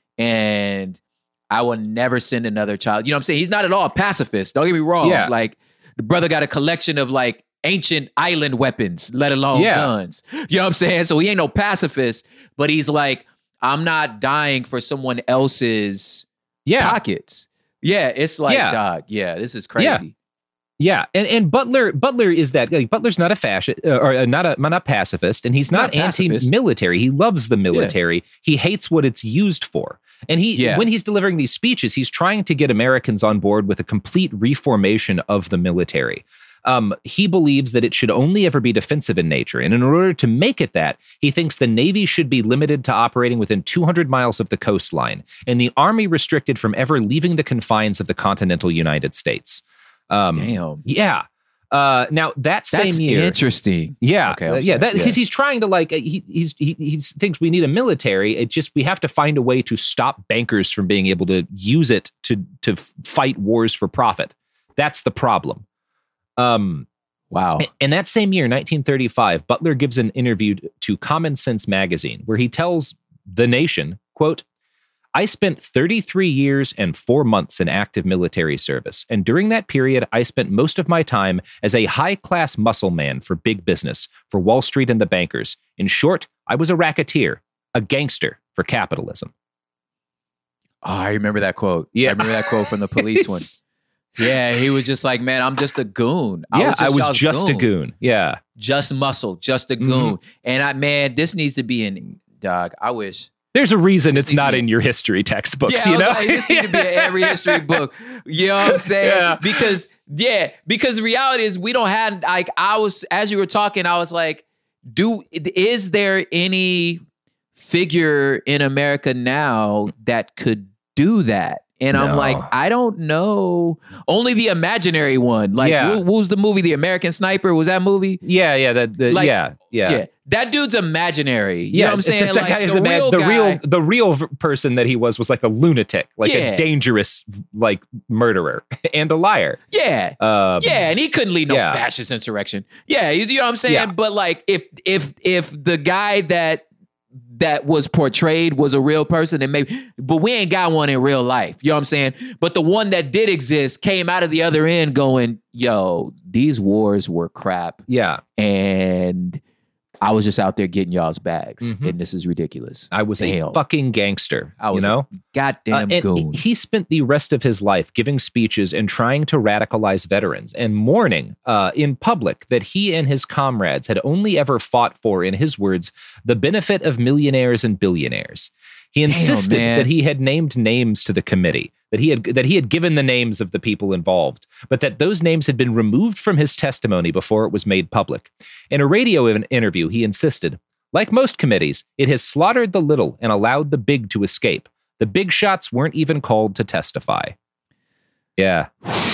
and I will never send another child. You know what I'm saying? He's not at all a pacifist. Don't get me wrong. Yeah. Like the brother got a collection of like ancient island weapons, let alone Yeah. guns. You know what I'm saying? So he ain't no pacifist, but he's like, I'm not dying for someone else's Yeah. pockets. Yeah, it's like, Yeah. dog, yeah, this is crazy. Yeah. Yeah, and and Butler Butler is that like, Butler's not a fascist uh, or uh, not a not a pacifist, and he's not, Not pacifist. anti-military. He loves the military. He hates what it's used for, and he Yeah. when he's delivering these speeches, he's trying to get Americans on board with a complete reformation of the military. Um, he believes that it should only ever be defensive in nature, and in order to make it that, he thinks the Navy should be limited to operating within two hundred miles of the coastline, and the Army restricted from ever leaving the confines of the continental United States. Um, Damn. Yeah. Uh, now that same That's year, interesting. yeah, Okay, I'm uh, yeah, sorry. that because Yeah. he's trying to like uh, he he's he, he thinks we need a military. It just we have to find a way to stop bankers from being able to use it to to f- fight wars for profit. That's the problem. Um, Wow. in that same year, nineteen thirty-five, Butler gives an interview to Common Sense magazine where he tells the nation, quote, I spent thirty-three years and four months in active military service, and during that period, I spent most of my time as a high-class muscle man for big business, for Wall Street and the bankers. In short, I was a racketeer, a gangster for capitalism. Oh, I remember that quote. Yeah. I remember that quote from the police one. Yeah, he was just like, man, I'm just a goon. Yeah, I was y'all's just a goon. Yeah. Just muscle, just a Mhm. goon. And I, man, this needs to be in, dog, I wish. There's a reason it's needs not to be- in your history textbooks, Yeah, you I was know? like, this need to be in every history book. You know what I'm saying? Yeah. Because, yeah, because the reality is we don't have, like, I was, as you were talking, I was like, do, is there any figure in America now that could do that And I'm No. like, I don't know. Only the imaginary one. Like, Yeah. what, what was the movie? The American Sniper? Was that movie? Yeah, yeah, that, the, Like, yeah, yeah, Yeah. That dude's imaginary. You Yeah, know what I'm it's saying? just that Like, guy is the a mad- real the guy- real, the real v- person that he was was like a lunatic, like Yeah. a dangerous, like murderer and a liar. Yeah. Um, Yeah, and he couldn't lead no yeah. fascist insurrection. Yeah, you, you know what I'm saying? Yeah. But like, if if if the guy that that was portrayed was a real person, then maybe. But we ain't got one in real life. You know what I'm saying? But the one that did exist came out of the other end, going, "Yo, these wars were crap, yeah. and I was just out there getting y'all's bags, Mhm. and this is ridiculous." I was Damn. a fucking gangster. I was you know. a goddamn Uh, and goon. he spent the rest of his life giving speeches and trying to radicalize veterans and mourning uh, in public that he and his comrades had only ever fought for, in his words, the benefit of millionaires and billionaires. He insisted man. that he had named names to the committee, that he had that he had given the names of the people involved, but that those names had been removed from his testimony before it was made public. In a radio in- interview, he insisted, like most committees, it has slaughtered the little and allowed the big to escape. The big shots weren't even called to testify. Yeah.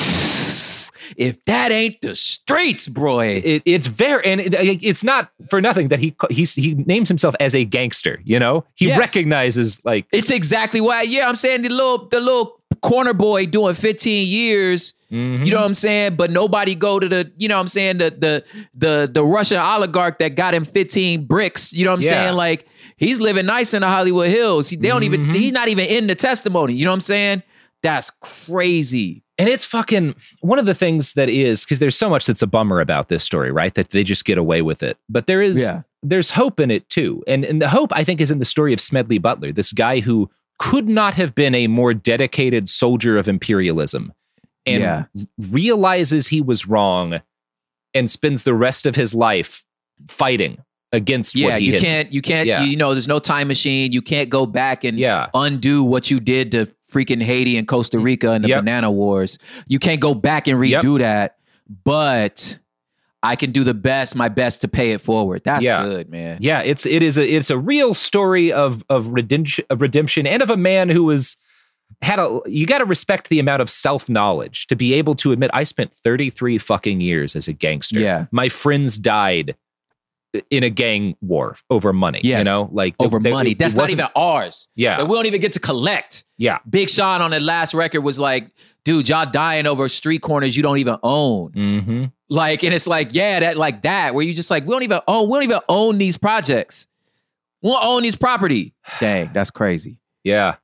If that ain't the streets, boy. It, it's very, and it, it's not for nothing that he he's, he names himself as a gangster. You know, he Yes. recognizes like It's exactly why. Yeah, I'm saying the little the little corner boy doing fifteen years. mhm. You know what I'm saying? But nobody go to the, you know what I'm saying, the the the the Russian oligarch that got him fifteen bricks. You know what I'm Yeah. saying? Like, he's living nice in the Hollywood Hills. He, they don't even Mhm. he's not even in the testimony. You know what I'm saying? That's crazy. And it's fucking one of the things that is, because there's so much that's a bummer about this story, right? That they just get away with it. But there is, Yeah. there's hope in it too. And, and the hope, I think, is in the story of Smedley Butler, this guy who could not have been a more dedicated soldier of imperialism and Yeah. realizes he was wrong and spends the rest of his life fighting against Yeah, what he you had. can't you can't Yeah. you know, there's no time machine. You can't go back and Yeah. undo what you did to freaking Haiti and Costa Rica and the Yep. banana wars. You can't go back and redo Yep. that, but I can do the best, my best to pay it forward. That's Yeah. good, man. Yeah, it's it is a it's a real story of of redemption, of redemption, and of a man who was had a. You got to respect the amount of self knowledge to be able to admit I spent thirty-three fucking years as a gangster. Yeah. My friends died in a gang war over money. You Yes. know, like Over they- money. it That's not wasn't- even ours. Yeah, That we don't even get to collect. yeah. Big Sean on that last record was like, dude, y'all dying over street corners you don't even own. Mm-hmm. Like, and it's like, yeah, that like that, where you just like, we don't even own, we don't even own these projects. We don't own these property. Dang, that's crazy. Yeah.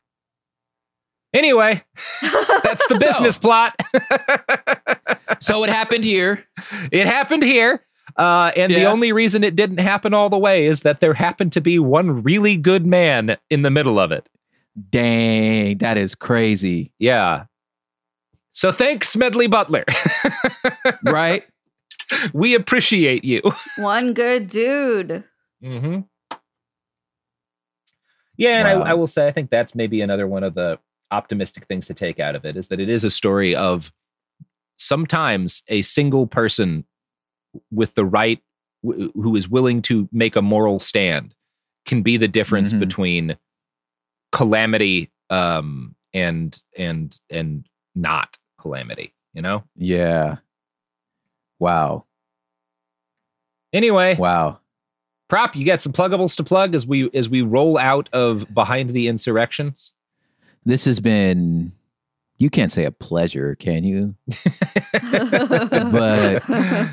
Anyway, that's the business plot. So it happened here. It happened here. Uh, and the Yeah. only reason it didn't happen all the way is that there happened to be one really good man in the middle of it. Dang, that is crazy. Yeah. So thanks, Smedley Butler. Right? We appreciate you. One good dude. Mm-hmm. Yeah, and Wow. I, I will say, I think that's maybe another one of the optimistic things to take out of it is that it is a story of sometimes a single person with the right, w- who is willing to make a moral stand, can be the difference Mhm. between calamity um, and and and not calamity. You know. Yeah. Wow. Anyway, Wow. Prop, you got some pluggables to plug as we as we roll out of Behind the Insurrections. This has been, you can't say a pleasure, can you? But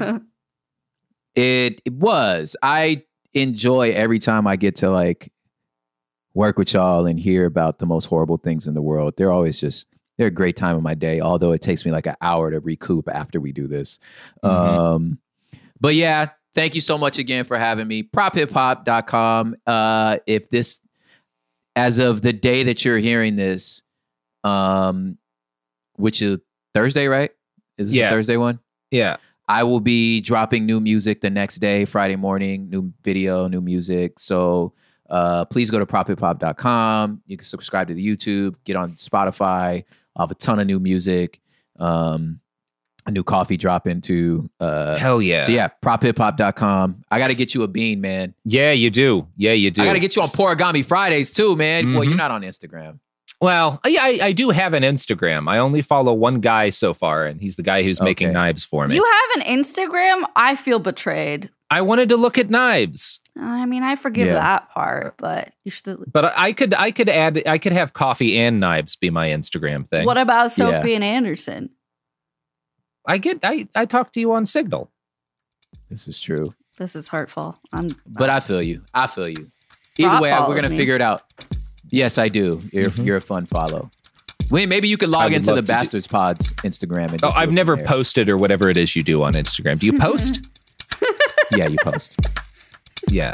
it, it was. I enjoy every time I get to like work with y'all and hear about the most horrible things in the world. They're always just, they're a great time of my day, although it takes me like an hour to recoup after we do this. Mhm. Um, but yeah, thank you so much again for having me. prop hip hop dot com. Uh, if this, as of the day that you're hearing this, um, which is Thursday, right? Is this Yeah. the Thursday one? Yeah. I will be dropping new music the next day, Friday morning, new video, new music. So uh, please go to prop hip hop dot com. You can subscribe to the YouTube, get on Spotify. I have a ton of new music. Um, a new coffee drop into. Uh, Hell yeah. So yeah, prop hip hop dot com. I got to get you a bean, man. Yeah, you do. Yeah, you do. I got to get you on Porigami Fridays too, man. Well, Mhm. you're not on Instagram. Well, yeah, I, I do have an Instagram. I only follow one guy so far, and he's the guy who's Okay. making knives for me. You have an Instagram? I feel betrayed. I wanted to look at knives, I mean, I forgive Yeah. that part, but you should. but I could I could add I could have coffee and knives be my Instagram thing. What about Yeah. Sophie and Anderson? I get I I talk to you on Signal. This is true. This is hurtful. I'm, But I feel you. I feel you. Either Rob way, we're follows gonna me. figure it out. Yes, I do. You're Mhm. you're a fun follow. Wait, maybe you could I log would into the love to do- Bastards Pods Instagram. And Oh, just do I've it never from there. posted or whatever it is you do on Instagram. Do you post? Yeah, you post. Yeah.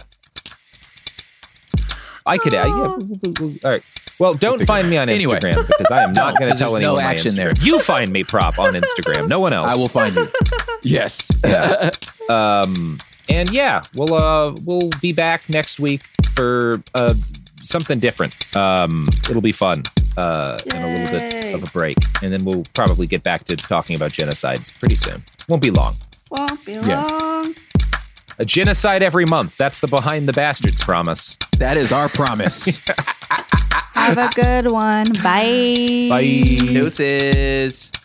I could add. Yeah. we'll- we'll- we'll- All right. Well, don't figure find me on Anyway. Instagram because I am not No, going to 'cause tell there's no anyone my action Instagram. there. You find me, prop, on Instagram. No one else. I will find you. Yes. Yeah. Um, and yeah, we'll uh we'll be back next week for uh something different. Um, it'll be fun. Uh, and a little Yay. bit of a break, and then we'll probably get back to talking about genocides pretty soon. Won't be long. Won't be Yes. long. A genocide every month. That's the Behind the Bastards promise. That is our promise. Have a good one. Bye. Bye. Deuces.